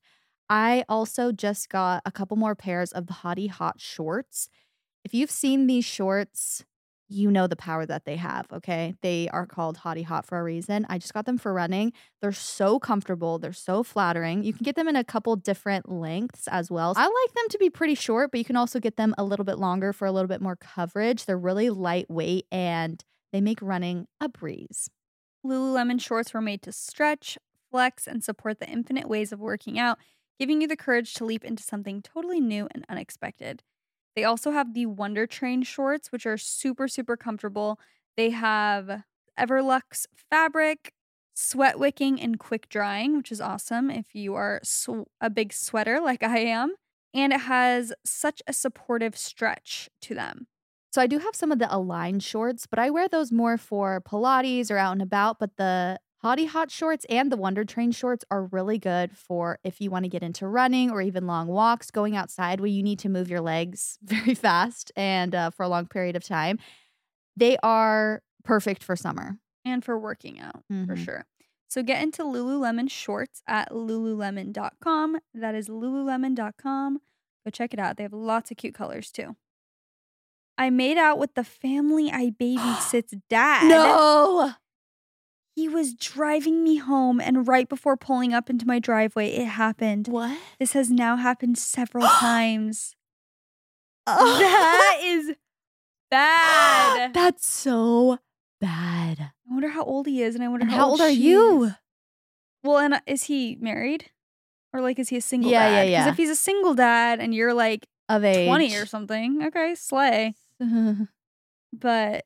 I also just got a couple more pairs of the Hottie Hot shorts. If you've seen these shorts, you know the power that they have, okay? They are called Hottie Hot for a reason. I just got them for running. They're so comfortable. They're so flattering. You can get them in a couple different lengths as well. I like them to be pretty short, but you can also get them a little bit longer for a little bit more coverage. They're really lightweight and they make running a breeze. Lululemon shorts were made to stretch, flex, and support the infinite ways of working out, giving you the courage to leap into something totally new and unexpected. They also have the Wonder Train shorts, which are super, super comfortable. They have Everlux fabric, sweat wicking, and quick drying, which is awesome if you are sw- a big sweater like I am. And it has such a supportive stretch to them. So I do have some of the Align shorts, but I wear those more for Pilates or out and about. But the Hottie Hot shorts and the Wonder Train shorts are really good for if you want to get into running or even long walks, going outside where you need to move your legs very fast and uh, for a long period of time. They are perfect for summer. And for working out, for Mhm. sure. So get into Lululemon shorts at lululemon dot com. That is lululemon dot com. Go check it out. They have lots of cute colors too. I made out with the family I babysit's dad. No! He was driving me home, and right before pulling up into my driveway, it happened. What? This has now happened several times. Oh. That is bad. That's so bad. I wonder how old he is, and I wonder And how, how old are she you? is. Well, and uh, is he married? Or like, is he a single Yeah, dad? yeah, yeah. Because if he's a single dad and you're like Of age. twenty or something, okay, slay. But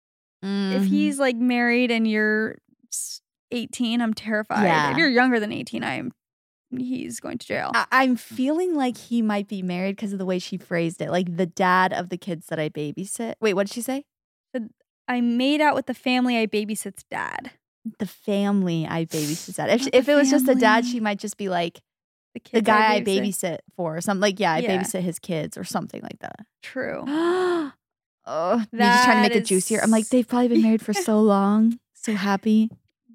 Mhm. if he's like married and you're s- eighteen, I'm terrified. Yeah. If you're younger than eighteen, I'm he's going to jail. I- I'm feeling like he might be married because of the way she phrased it. Like the dad of the kids that I babysit. Wait, what did she say? I made out with the family I babysit's dad. The family I babysit. Dad. If, Not if the it was just the dad, family. she might just be like The, the kids guy I babysit. babysit for or something. Like, yeah, I Yeah. babysit his kids or something like that. True. Oh, you're just trying to make That it juicier. I'm is- like, they've probably been married for so long. So happy.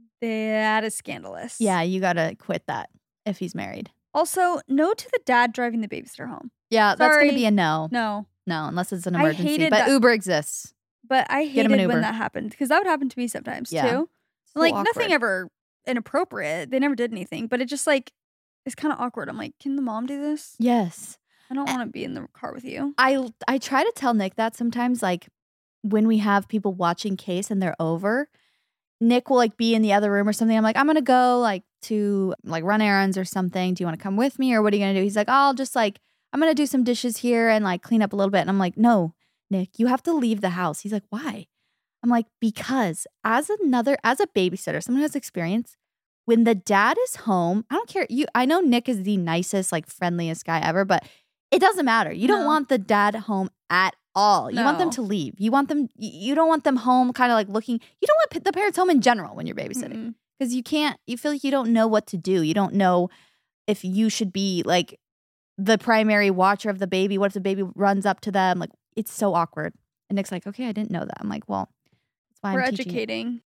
That is scandalous. Yeah, you got to quit that if he's married. Also, no to the dad driving the babysitter home. Yeah, that's going to Sorry. be a no. No. No, unless it's an I emergency. hated But that- Uber exists. But I Get him hated an when Uber. that happened because that would happen to me sometimes Yeah. too. So Like awkward. nothing ever inappropriate. They never did anything, but it just like it's kind of awkward. I'm like, can the mom do this? Yes. I don't want to be in the car with you. I I try to tell Nick that sometimes, like when we have people watching Case and they're over, Nick will like be in the other room or something. I'm like, I'm gonna go like to like run errands or something. Do you want to come with me or what are you gonna do? He's like, I'll just like I'm gonna do some dishes here and like clean up a little bit. And I'm like, no, Nick, you have to leave the house. He's like, why? I'm like, because as another as a babysitter, someone who has experience, when the dad is home, I don't care. You I know Nick is the nicest, like friendliest guy ever, but it doesn't matter. You don't No. want the dad home at all. You want them No. to leave. You want them, y- you don't want them home kind of like looking, you don't want p- the parents home in general when you're babysitting Mm-mm. because you can't, you feel like you don't know what to do. You don't know if you should be like the primary watcher of the baby. What if the baby runs up to them? Like, it's so awkward. And Nick's like, okay, I didn't know that. I'm like, well, that's why We're I'm teaching you. educating.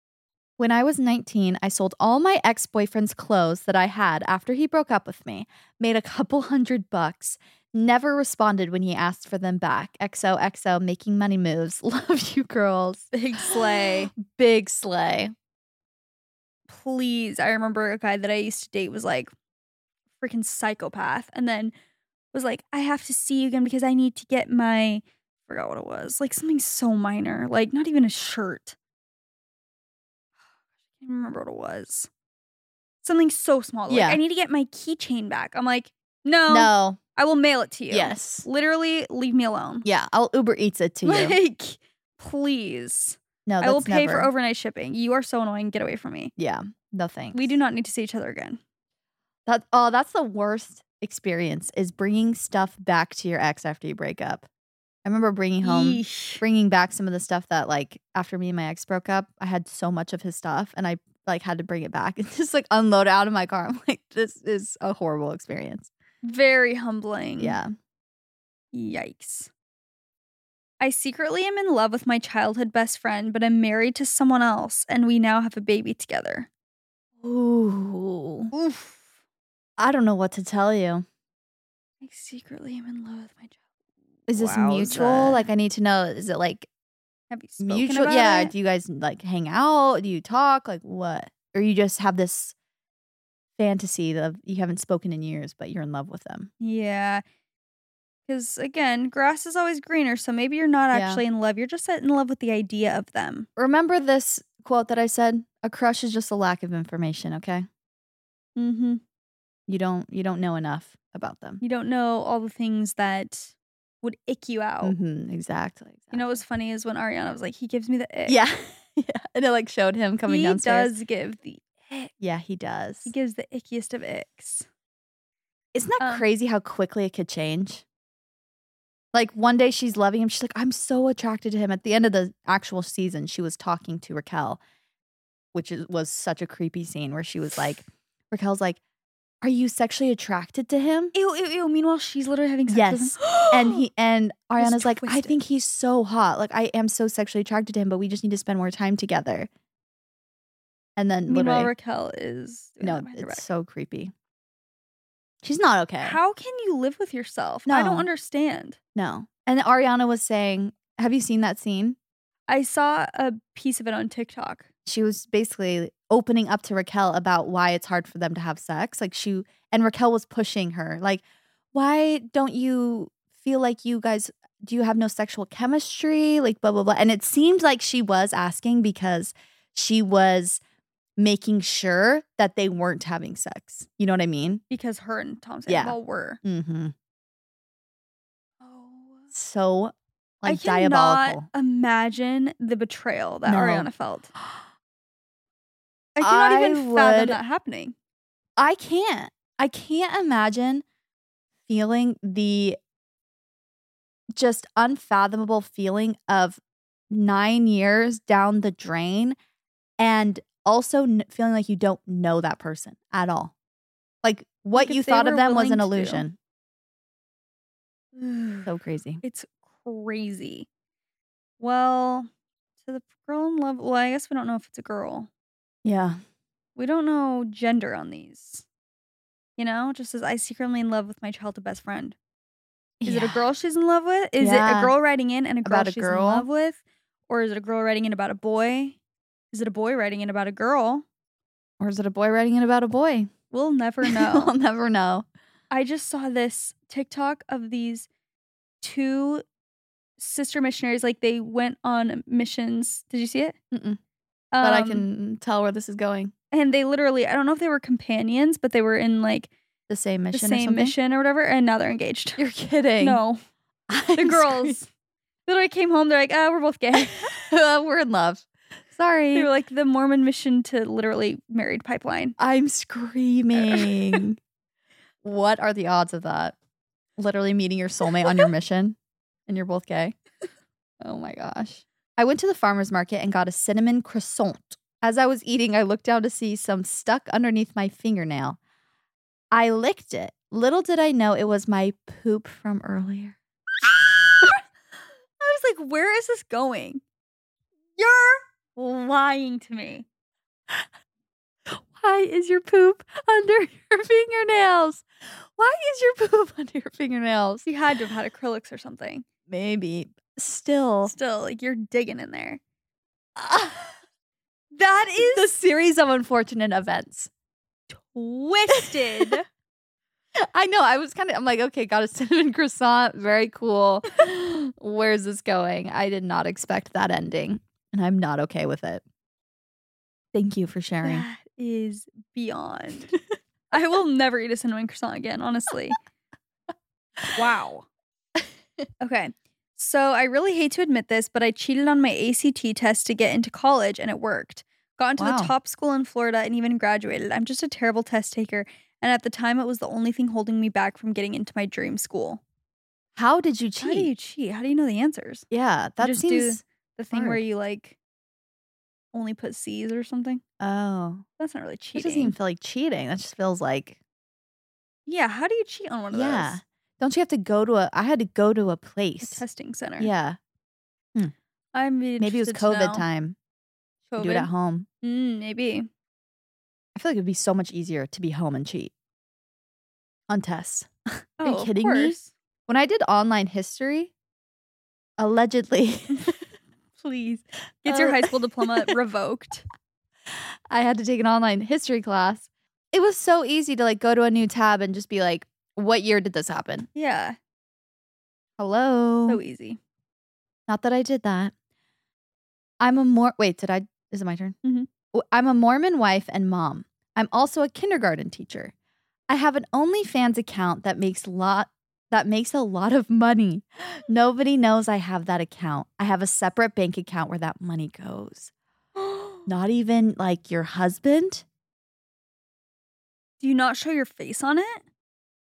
When I was nineteen, I sold all my ex-boyfriend's clothes that I had after he broke up with me, made a couple hundred bucks, never responded when he asked for them back. X O X O, making money moves. Love you, girls. Big slay. Big slay. Please. I remember a guy that I used to date was like freaking psychopath and then was like, I have to see you again because I need to get my, forgot what it was, like something so minor, like not even a shirt. I can't remember what it was. Something so small. Like, Yeah. I need to get my keychain back. I'm like, no, No. I will mail it to you. Yes. Literally, leave me alone. Yeah, I'll Uber Eats it to you. Like, please. No, I that's will pay for never- overnight shipping. You are so annoying. Get away from me. Yeah, no thanks. We do not need to see each other again. That, oh, that's the worst experience is bringing stuff back to your ex after you break up. I remember bringing home, Yeesh. bringing back some of the stuff that like after me and my ex broke up, I had so much of his stuff and I like had to bring it back and just like unload it out of my car. I'm like, this is a horrible experience. Very humbling. Yeah. Yikes. I secretly am in love with my childhood best friend, but I'm married to someone else, and we now have a baby together. Ooh. Oof. I don't know what to tell you. I secretly am in love with my child. Is this Wowza. mutual? Like I need to know, is it like Have you spoken mutual? about Yeah. it? Do you guys like hang out? Do you talk? Like what? Or you just have this fantasy of you haven't spoken in years, but you're in love with them. Yeah. Because again, grass is always greener, so maybe you're not Yeah. actually in love. You're just in love with the idea of them. Remember this quote that I said? A crush is just a lack of information, okay? Mm-hmm. You don't you don't know enough about them. You don't know all the things that would ick you out. Mhm, exactly, exactly. You know what's funny is when Ariana was like, he gives me the ick. Yeah. yeah. And it like showed him coming he downstairs. does give the ick. Yeah, he does. He gives the ickiest of icks. Isn't that um, crazy how quickly it could change? Like one day she's loving him. She's like, I'm so attracted to him. At the end of the actual season, she was talking to Raquel, which is, was such a creepy scene where she was like, Raquel's like, are you sexually attracted to him? Ew, ew, ew. Meanwhile, she's literally having sex Yes. with him. and he and Ariana's like, I twisted. think he's so hot. Like I am so sexually attracted to him, but we just need to spend more time together. And then Meanwhile, literally, Raquel is doing no, that behind her it's back. so creepy. She's not okay. How can you live with yourself? I don't No. understand. No. And Ariana was saying, have you seen that scene? I saw a piece of it on TikTok. She was basically opening up to Raquel about why it's hard for them to have sex. Like she and Raquel was pushing her. Like, why don't you feel like you guys do you have no sexual chemistry? Like blah blah blah. And it seemed like she was asking because she was making sure that they weren't having sex. You know what I mean? Because her and Tom Yeah. Sandoval were. Mm-hmm. Oh. So like I cannot diabolical. imagine the betrayal that No. Ariana felt. I cannot I even fathom would- that happening. I can't. I can't imagine feeling the just unfathomable feeling of nine years down the drain and also n- feeling like you don't know that person at all. Like what Like, if you they thought of were them was willing an to do. illusion. So crazy. It's crazy. Well, to the girl in love, well, I guess we don't know if it's a girl. Yeah. We don't know gender on these. You know, just as I secretly in love with my childhood best friend. Is it a Yeah. girl she's in love with? Is it Yeah. a girl writing in and a girl About a she's girl? in love with? Or is it a girl writing in about a boy? Is it a boy writing in about a girl? Or is it a boy writing it about a boy? We'll never We'll know. never know. I just saw this TikTok of these two sister missionaries. Like they went on missions. Did you see it? Mm-mm. But I Um, can tell where this is going. And they literally, I don't know if they were companions, but they were in like The same the mission or same something? mission or whatever. And now they're engaged. You're kidding. No. The I'm girls literally came home. They're like, ah, we're both gay. screaming. We're in love. Sorry. They were like the Mormon mission to literally married pipeline. I'm screaming. What are the odds of that? Literally meeting your soulmate on your mission and you're both gay. Oh my gosh. I went to the farmer's market and got a cinnamon croissant. As I was eating, I looked down to see some stuck underneath my fingernail. I licked it. Little did I know it was my poop from earlier. I was like, where is this going? You're lying to me. Why is your poop under your fingernails? Why is your poop under your fingernails? You had to have had acrylics or something. Maybe. Still. Still, like you're digging in there. That The is series of unfortunate events. twisted. I know. I was kind of, I'm like, okay, got a cinnamon croissant. Very cool. Where's this going? I did not expect that ending, and I'm not okay with it. Thank you for sharing. That is beyond. I will never eat a cinnamon croissant again, honestly. Wow. Okay. So I really hate to admit this, but I cheated on my A C T test to get into college and it worked. Got into Wow. the top school in Florida and even graduated. I'm just a terrible test taker. And at the time, it was the only thing holding me back from getting into my dream school. How did you How do you cheat? cheat? How do you know the answers? Yeah, that just do seems. The thing where hard. you like only put C's or something? Oh, That's not really that cheating. doesn't even feel like cheating. That just feels like. Yeah, how do you cheat on one of Yeah. those? Don't you have to go to a? I had to go to a A place. testing center. Yeah, I'm maybe it was interested to COVID know. time. You COVID. do it at home. Mm, maybe. I feel like it'd be so much easier to be home and cheat on tests. Oh, you of kidding me? course. When I did online history, allegedly, Please. Gets your Uh, high school diploma revoked. I had to take an online history class. It was so easy to like go to a new tab and just be like, what year did this happen? Yeah. Hello. So easy. Not that I did that. I'm a Mor- wait, did I is it my turn? Mhm. W- I'm a Mormon wife and mom. I'm also a kindergarten teacher. I have an OnlyFans account that makes lot that makes a lot of money. Nobody knows I have that account. I have a separate bank account where that money goes. Not even like your husband? Do you not show your face on it?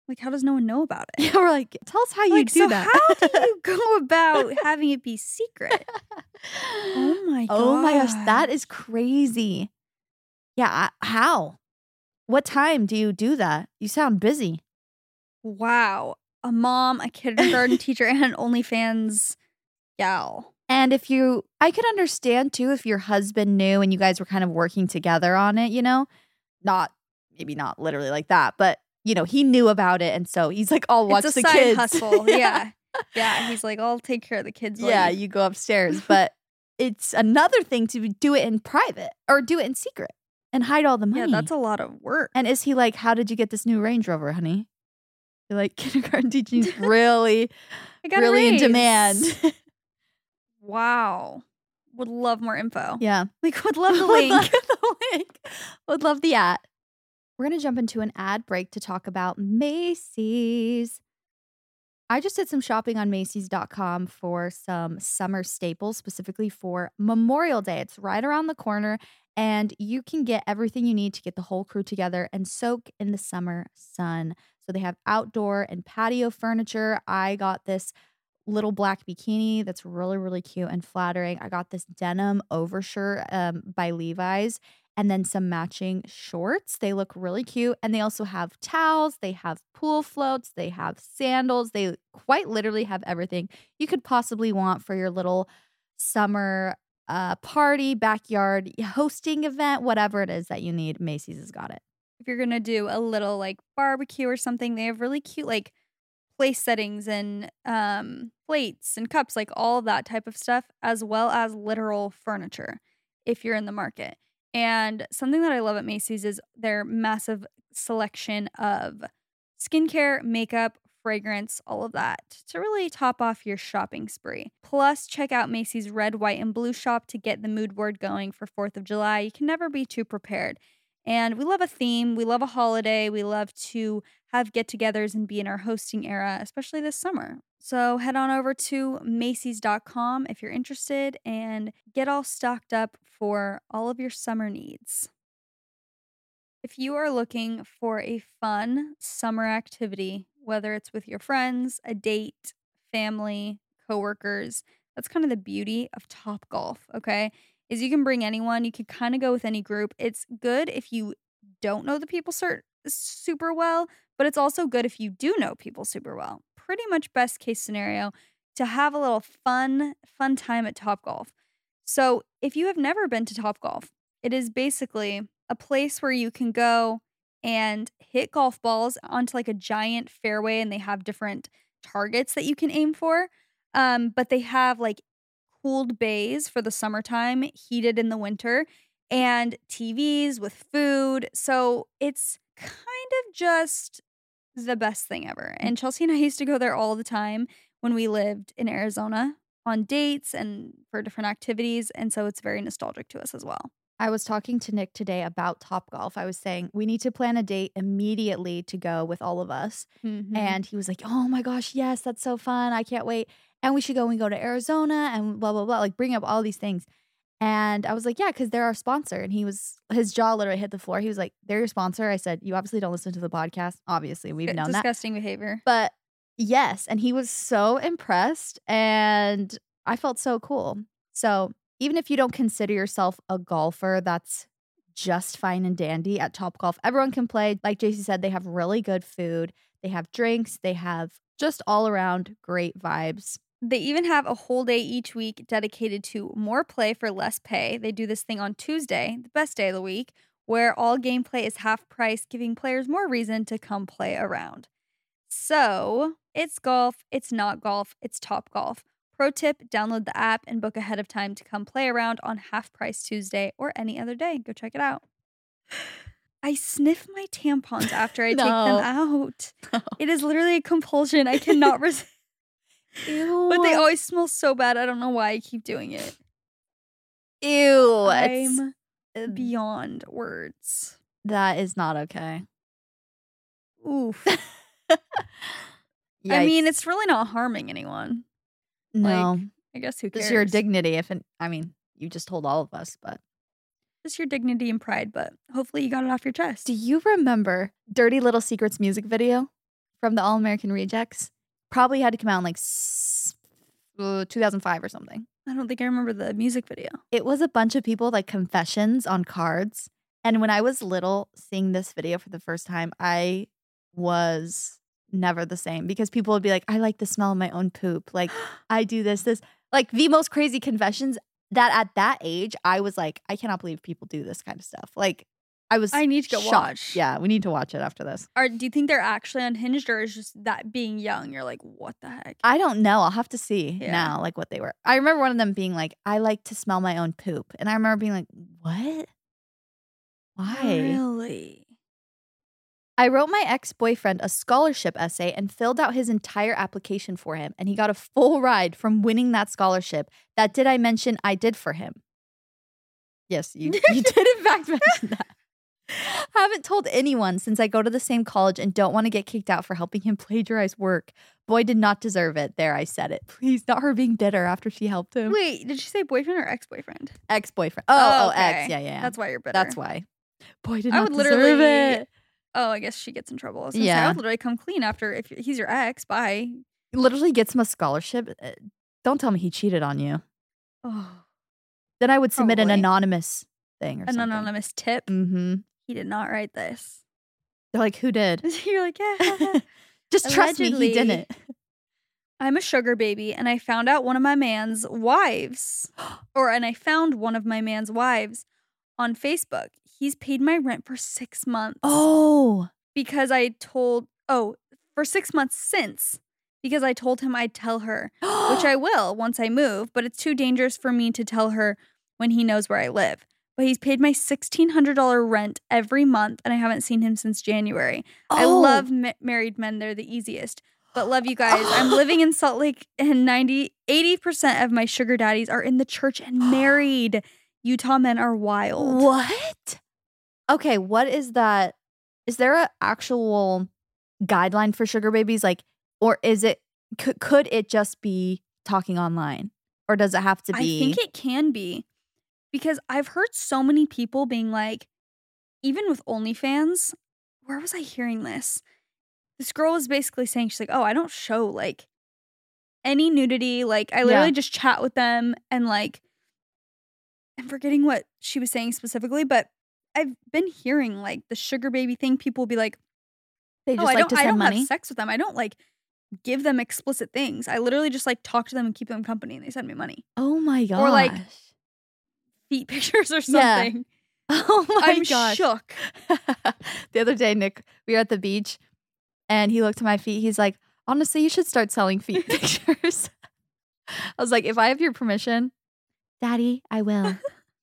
Like, how does no one know about it? Yeah, we're like, tell us how you Like, do so that. how do you go about having it be secret? Oh my god. Oh my gosh, that is crazy. Yeah, I, how? What time do you do that? You sound busy. Wow. A mom, a kindergarten teacher, and an OnlyFans gal. And if you, I could understand too if your husband knew and you guys were kind of working together on it, you know? Not, maybe not literally like that, but, you know, he knew about it. And so he's like, I'll watch It's a the side kids. hustle. Yeah. Yeah. He's like, I'll take care of the kids. while Yeah, you-" you go upstairs. But it's another thing to do it in private or do it in secret and hide all the money. Yeah, that's a lot of work. And is he like, how did you get this new Range Rover, honey? You're like, kindergarten teaching's really, I got a really in raise. demand. Wow. Would love more info. Yeah. Like, would love the Would link. love the link. Would love the ad. We're going to jump into an ad break to talk about Macy's. I just did some shopping on Macy's dot com for some summer staples, specifically for Memorial Day. It's right around the corner, and you can get everything you need to get the whole crew together and soak in the summer sun. So they have outdoor and patio furniture. I got this little black bikini that's really, really cute and flattering. I got this denim overshirt um, by Levi's and then some matching shorts. They look really cute. And they also have towels. They have pool floats. They have sandals. They quite literally have everything you could possibly want for your little summer uh, party, backyard hosting event, whatever it is that you need. Macy's has got it. If you're going to do a little like barbecue or something, they have really cute like place settings and um, plates and cups, like all of that type of stuff, as well as literal furniture if you're in the market. And something that I love at Macy's is their massive selection of skincare, makeup, fragrance, all of that to really top off your shopping spree. Plus, check out Macy's Red, White, and Blue shop to get the mood board going for fourth of July. You can never be too prepared. And we love a theme. We love a holiday. We love to have get-togethers and be in our hosting era, especially this summer. So head on over to Macy's dot com if you're interested and get all stocked up for all of your summer needs. If you are looking for a fun summer activity, whether it's with your friends, a date, family, coworkers, that's kind of the beauty of Topgolf, okay? Is you can bring anyone. You can kind of go with any group. It's good if you don't know the people sur- super well, but it's also good if you do know people super well. Pretty much best case scenario to have a little fun, fun time at Topgolf. So if you have never been to Topgolf, it is basically a place where you can go and hit golf balls onto like a giant fairway, and they have different targets that you can aim for. Um, but they have like cooled bays for the summertime, heated in the winter, and T Vs with food. So it's kind of just the best thing ever. And Chelsea and I used to go there all the time when we lived in Arizona on dates and for different activities. And so it's very nostalgic to us as well. I was talking to Nick today about Topgolf. I was saying we need to plan a date immediately to go with all of us. Mm-hmm. And he was like, oh my gosh, yes, that's so fun. I can't wait. And we should go and we go to Arizona and blah, blah, blah. Like bring up all these things. And I was like, yeah, because they're our sponsor. And he was, his jaw literally hit the floor. He was like, they're your sponsor. I said, you obviously don't listen to the podcast. Obviously, we've known that. Disgusting behavior. But yes. And he was so impressed. And I felt so cool. So even if you don't consider yourself a golfer, that's just fine and dandy at Topgolf. Everyone can play. Like J C said, they have really good food. They have drinks. They have just all around great vibes. They even have a whole day each week dedicated to more play for less pay. They do this thing on Tuesday, the best day of the week, where all gameplay is half price, giving players more reason to come play around. So it's golf. It's not golf. It's Topgolf. Pro tip, download the app and book ahead of time to come play around on Half Price Tuesday or any other day. Go check it out. I sniff my tampons after I No. take them out. No. It is literally a compulsion. I cannot resist. Ew. But they always smell so bad. I don't know why I keep doing it. Ew. I'm It's, beyond words. that is not okay. Oof. I mean, Yikes. it's really not harming anyone. no. Like, I guess who cares? Just your dignity. If it, I mean, you just told all of us, but Just your dignity and pride, but hopefully you got it off your chest. do you remember Dirty Little Secrets music video? from the All American Rejects. Probably had to come out in like s- uh, two thousand five or something. I don't think I remember the music video. It was a bunch of people like confessions on cards. And when I was little seeing this video for the first time, I was never the same because people would be like, I like the smell of my own poop. Like I do this, this, like the most crazy confessions that at that age, I was like, I cannot believe people do this kind of stuff. Like I was I need to go shocked. watch. Yeah, we need to watch it after this. Or do you think they're actually unhinged, or is just that being young, you're like, what the heck? I don't know. I'll have to see Yeah. now, like what they were. I remember one of them being like, I like to smell my own poop. And I remember being like, what? Why? Really? I wrote my ex-boyfriend a scholarship essay and filled out his entire application for him. And he got a full ride from winning that scholarship. That did I mention I did for him? Yes, you, you did in fact mention that. Haven't told anyone since I go to the same college and don't want to get kicked out for helping him plagiarize work. Boy did not deserve it. There, I said it. Please, not her being bitter after she helped him. Wait, did she say boyfriend or ex-boyfriend? Ex-boyfriend. Oh, oh, okay. ex. Yeah, yeah, yeah. That's why you're bitter. That's why. Boy did I not would deserve literally. it. Oh, I guess she gets in trouble. I was gonna say, Yeah. I would literally come clean after if he's your ex. Bye. Literally gets him a scholarship. Uh, Don't tell me he cheated on you. Oh, Then I would submit an Probably. anonymous thing or an something. anonymous tip. Mm-hmm. He did not write this. They're like, who did? You're like, yeah. Just trust me, Allegedly. he didn't. I'm a sugar baby, and I found out one of my man's wives, or and I found one of my man's wives on Facebook. He's paid my rent for six months. Oh. because I told oh for six months since because I told him I'd tell her, which I will once I move. But it's too dangerous for me to tell her when he knows where I live. But he's paid my sixteen hundred dollars rent every month, and I haven't seen him since January. I Oh. love ma- married men. They're the easiest. But love you guys. I'm living in Salt Lake, and ninety, eighty percent of my sugar daddies are in the church and married. Utah men are wild. What? Okay, what is that? Is there an actual guideline for sugar babies? Like, or is it, could, could it just be talking online? Or does it have to be? I think it can be because I've heard so many people being like, even with OnlyFans, where was I hearing this? This girl was basically saying, she's like, oh, I don't show like any nudity. Like, I literally Yeah. just chat with them and like, I'm forgetting what she was saying specifically, but I've been hearing like the sugar baby thing. People will be like, They oh, just I like don't, to I send don't money? have sex with them. I don't like give them explicit things. I literally just like talk to them and keep them company and they send me money. Oh my gosh. Or, like, Feet pictures or Yeah. something. oh my I'm gosh. shook. The other day, Nick, we were at the beach and he looked at my feet. He's like, honestly, you should start selling feet pictures. I was like, if I have your permission, Daddy, I will.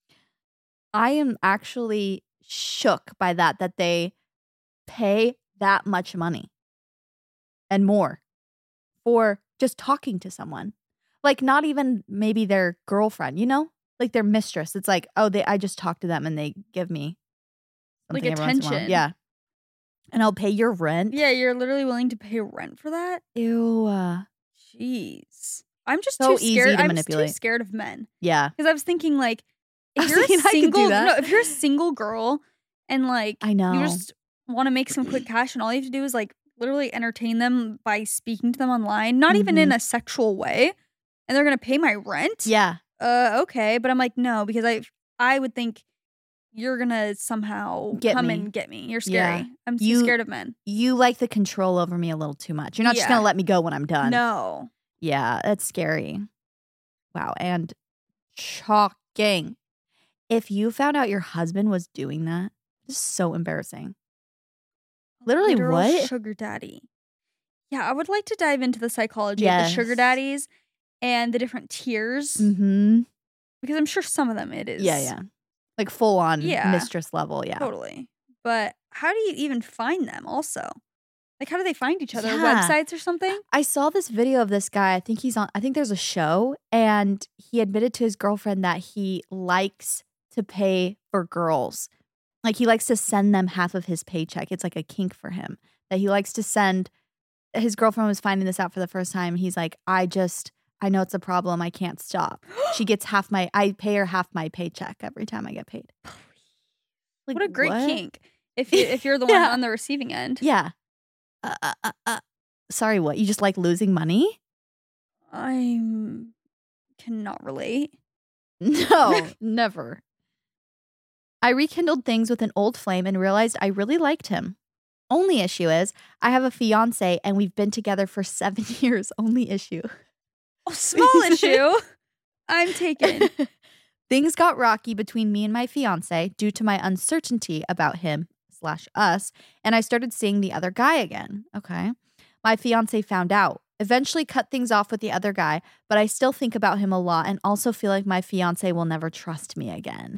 I am actually shook by that, that they pay that much money and more for just talking to someone. Like, not even maybe their girlfriend, you know? Like their mistress. It's like, oh, they I just talk to them and they give me Like something every once in a while. attention. Yeah. And I'll pay your rent. Yeah, you're literally willing to pay rent for that? Ew. uh, Jeez. I'm just So too easy scared. to I'm manipulate. too scared of men. Yeah. Because I was thinking like, I if was you're a thinking I could do single, that. no, if you're a single girl and like I know. you just want to make some quick cash and all you have to do is like literally entertain them by speaking to them online, not even in a sexual way, and they're gonna pay my rent. Mm-hmm. Yeah. Uh, okay, but I'm like no because I I would think you're gonna somehow Get come me. and get me. You're Yeah. scary. I'm too You- scared of men. You like the control over me a little too much. You're not just Yeah. going to let me go when I'm done. No. Yeah, that's scary. Wow. And shocking. If you found out your husband was doing that, this is so embarrassing. Literally, Literal what? Sugar daddy. Yeah, I would like to dive into the psychology of the sugar Yes. daddies and the different tiers Mm-hmm. because I'm sure some of them it is. Yeah, yeah. Like full on Yeah. mistress level. Yeah. Totally. But how do you even find them also? Like, how do they find each other? Yeah. Websites or something? I saw this video of this guy. I think he's on, I think there's a show, and he admitted to his girlfriend that he likes to pay for girls. Like, he likes to send them half of his paycheck. It's like a kink for him that he likes to send. His girlfriend was finding this out for the first time. He's like, I just, I know it's a problem. I can't stop. She gets half my, I pay her half my paycheck every time I get paid. Like, What a great what? kink. If you if you're the one Yeah. on the receiving end. Yeah. Uh, uh, uh, uh. Sorry, what? You just like losing money? I cannot relate. No, never. I rekindled things with an old flame and realized I really liked him. Only issue is, I have a fiance and we've been together for seven years. Only issue. Oh, small issue. I'm taken. Things got rocky between me and my fiance due to my uncertainty about him slash us, and I started seeing the other guy again. Okay. My fiance found out, eventually cut things off with the other guy, but I still think about him a lot and also feel like my fiance will never trust me again.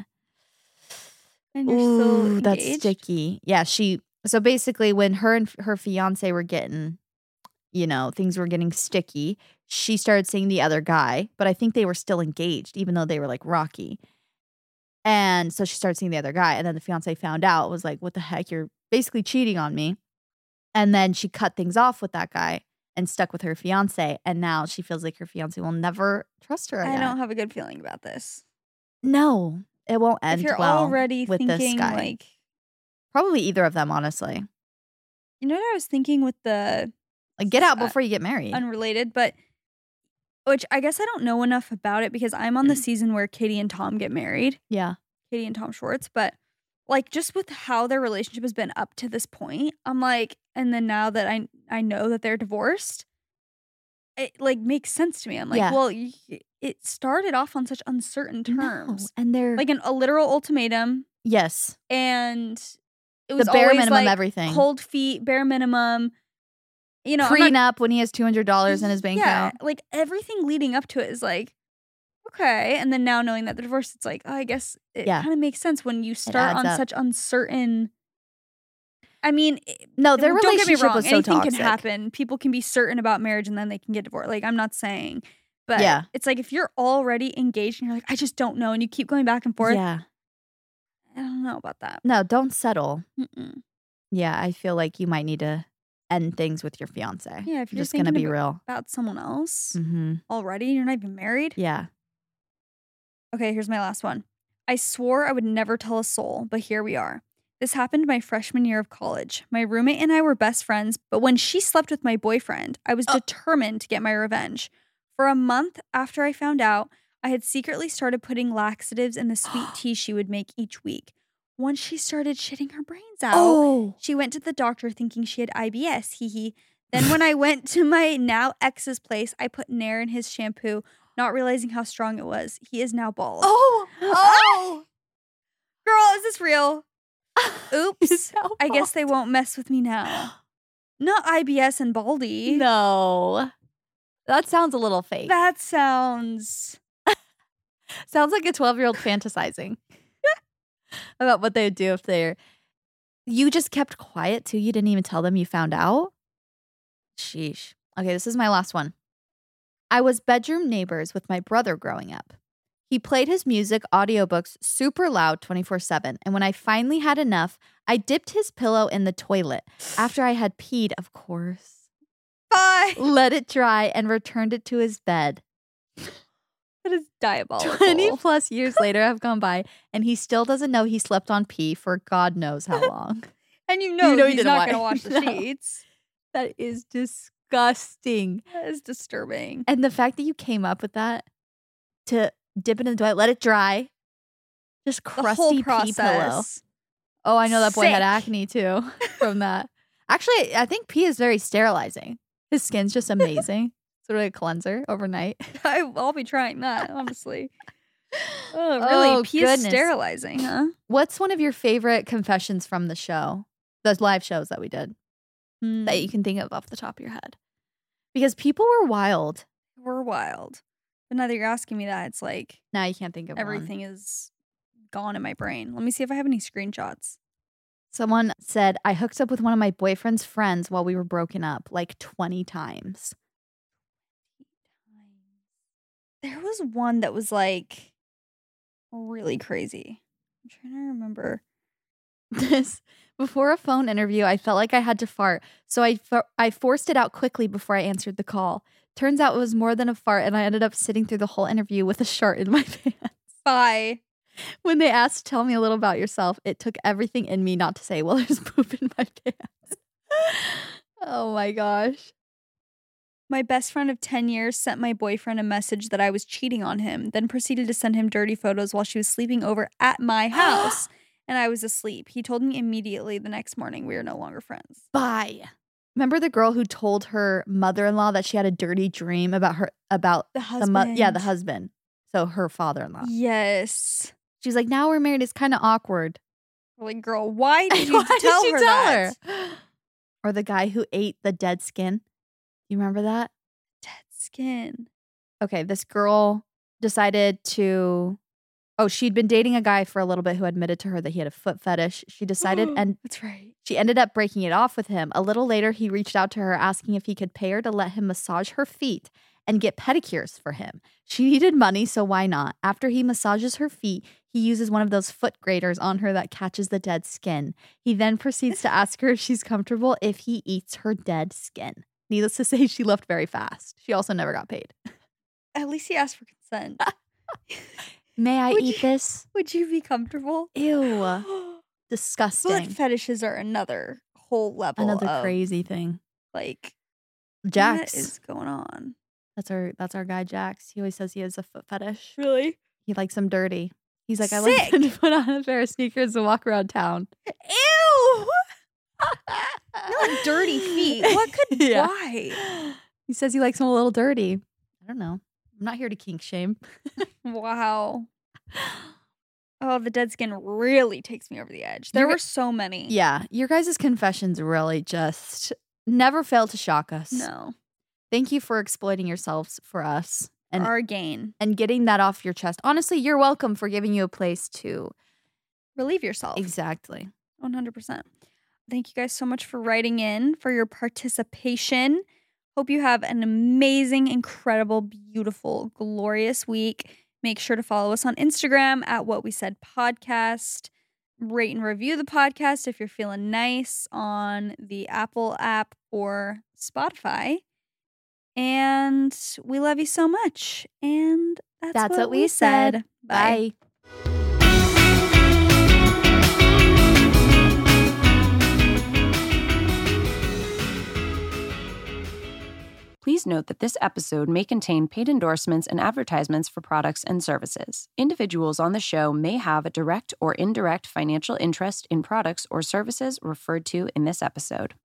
And you're still Ooh, engaged? that's sticky. Yeah, she, so basically when her and her fiance were getting, you know, things were getting sticky, she started seeing the other guy, but I think they were still engaged, even though they were like rocky. And so she started seeing the other guy, and then the fiance found out, was like, what the heck, you're basically cheating on me. And then she cut things off with that guy and stuck with her fiance, and now she feels like her fiance will never trust her again. I don't have a good feeling about this. No, it won't end If you're well already with this thinking guy. like, Probably either of them, honestly. you know what I was thinking with the Like, get out Uh, before you get married. unrelated, but which I guess I don't know enough about it because I'm on the season where Katie and Tom get married, yeah. Katie and Tom Schwartz, but like just with how their relationship has been up to this point, I'm like, and then now that I I know that they're divorced, it like makes sense to me. I'm like, Yeah. well, y- it started off on such uncertain terms, No, and they're like an, a literal ultimatum, yes, and it was the bare always minimum like everything. cold feet, bare minimum. You know, I'm Prenup not- when he has two hundred dollars in his bank yeah, account. like everything leading up to it is like, okay. And then now knowing that they're divorced, it's like, oh, I guess it Yeah. kind of makes sense when you start adds on up. such uncertain. I mean, it- No, their don't get me relationship wrong. was so Anything toxic. can happen. People can be certain about marriage and then they can get divorced. Like, I'm not saying. But Yeah. it's like if you're already engaged and you're like, I just don't know. And you keep going back and forth. Yeah. I don't know about that. No, don't settle. Mm-mm. Yeah, I feel like you might need to end things with your fiance. Yeah, if I'm you're just gonna thinking be about- real. About someone else Mm-hmm. already, you're not even married. Yeah. Okay, here's my last one. I swore I would never tell a soul, but here we are. This happened my freshman year of college. My roommate and I were best friends, but when she slept with my boyfriend, I was Oh. determined to get my revenge. For a month after I found out, I had secretly started putting laxatives in the sweet tea she would make each week. Once she started shitting her brains out, Oh. she went to the doctor thinking she had I B S. Hee hee. Then when I went to my now ex's place, I put Nair in his shampoo, not realizing how strong it was. He is now bald. Oh. Oh. Girl, is this real? Oops. He's now I guess they bald. won't mess with me now. Not I B S and baldy. No. That sounds a little fake. That sounds. Sounds like a twelve-year-old fantasizing about what they would do if they're... You just kept quiet, too? You didn't even tell them you found out? Sheesh. Okay, this is my last one. I was bedroom neighbors with my brother growing up. He played his music audiobooks super loud twenty-four seven, and when I finally had enough, I dipped his pillow in the toilet after I had peed, of course, Bye. let it dry, and returned it to his bed. That is diabolical. twenty plus years later have gone by, and he still doesn't know he slept on pee for God knows how long. And you know, You know he he's didn't not wa- going to wash the No. sheets. That is disgusting. That is disturbing. And the fact that you came up with that to dip it in the toilet, let it dry, just The crusty whole pee pillow. process. Oh, I know that boy had Sick. acne too from that. Actually, I think pee is very sterilizing. His skin's just amazing. Sort of like a cleanser overnight. I, I'll be trying that, honestly. Oh, really? Oh, Pee is goodness. sterilizing, huh? What's one of your favorite confessions from the show? Those live shows that we did Hmm. that you can think of off the top of your head? Because people were wild. We're wild. But now that you're asking me that, it's like Now you can't think of one. everything is gone in my brain. Let me see if I have any screenshots. Someone said, I hooked up with one of my boyfriend's friends while we were broken up like twenty times. There was one that was like really crazy. I'm trying to remember. This before a phone interview, I felt like I had to fart, so I fo- I forced it out quickly before I answered the call. Turns out it was more than a fart, and I ended up sitting through the whole interview with a shart in my pants. Bye. When they asked, "Tell me a little about yourself," it took everything in me not to say, "Well, there's poop in my pants." Oh my gosh. My best friend of ten years sent my boyfriend a message that I was cheating on him, then proceeded to send him dirty photos while she was sleeping over at my house and I was asleep. He told me immediately the next morning we are no longer friends. Bye. Remember the girl who told her mother-in-law that she had a dirty dream about her about The the husband. mo- yeah, the husband. So her father-in-law. Yes. She's like, now we're married. It's kind of awkward. We're like, girl, why did you Why did tell you her tell that? her? Or the guy who ate the dead skin. You remember that? Dead skin. Okay, this girl decided to oh, she'd been dating a guy for a little bit who admitted to her that he had a foot fetish. She decided and That's right. she ended up breaking it off with him. A little later, he reached out to her asking if he could pay her to let him massage her feet and get pedicures for him. She needed money, so why not? After he massages her feet, he uses one of those foot graters on her that catches the dead skin. He then proceeds to ask her if she's comfortable if he eats her dead skin. Needless to say, she left very fast. She also never got paid. At least he asked for consent. May I Would eat you- this? Would you be comfortable? Ew. Disgusting. Foot fetishes are another whole level. Another of, crazy thing. Like, Jax. what is going on? That's our that's our guy Jax. He always says he has a foot fetish. Really? He likes them dirty. He's like, I like Sick. them to put on a pair of sneakers and walk around town. Ew! Not dirty feet. What could Yeah. why? He says he likes them a little dirty. I don't know. I'm not here to kink shame. Wow. Oh, the dead skin really takes me over the edge. There You're- were so many. Yeah, your guys' confessions really just never fail to shock us. No. Thank you for exploiting yourselves for us and Our gain. and getting that off your chest. Honestly, you're welcome for giving you a place to Relieve yourself. exactly. one hundred percent. Thank you guys so much for writing in, for your participation. Hope you have an amazing, incredible, beautiful, glorious week. Make sure to follow us on Instagram at What We Said Podcast. Rate and review the podcast if you're feeling nice on the Apple app or Spotify. And we love you so much. And that's, That's what we said. Bye. Bye. Please note that this episode may contain paid endorsements and advertisements for products and services. Individuals on the show may have a direct or indirect financial interest in products or services referred to in this episode.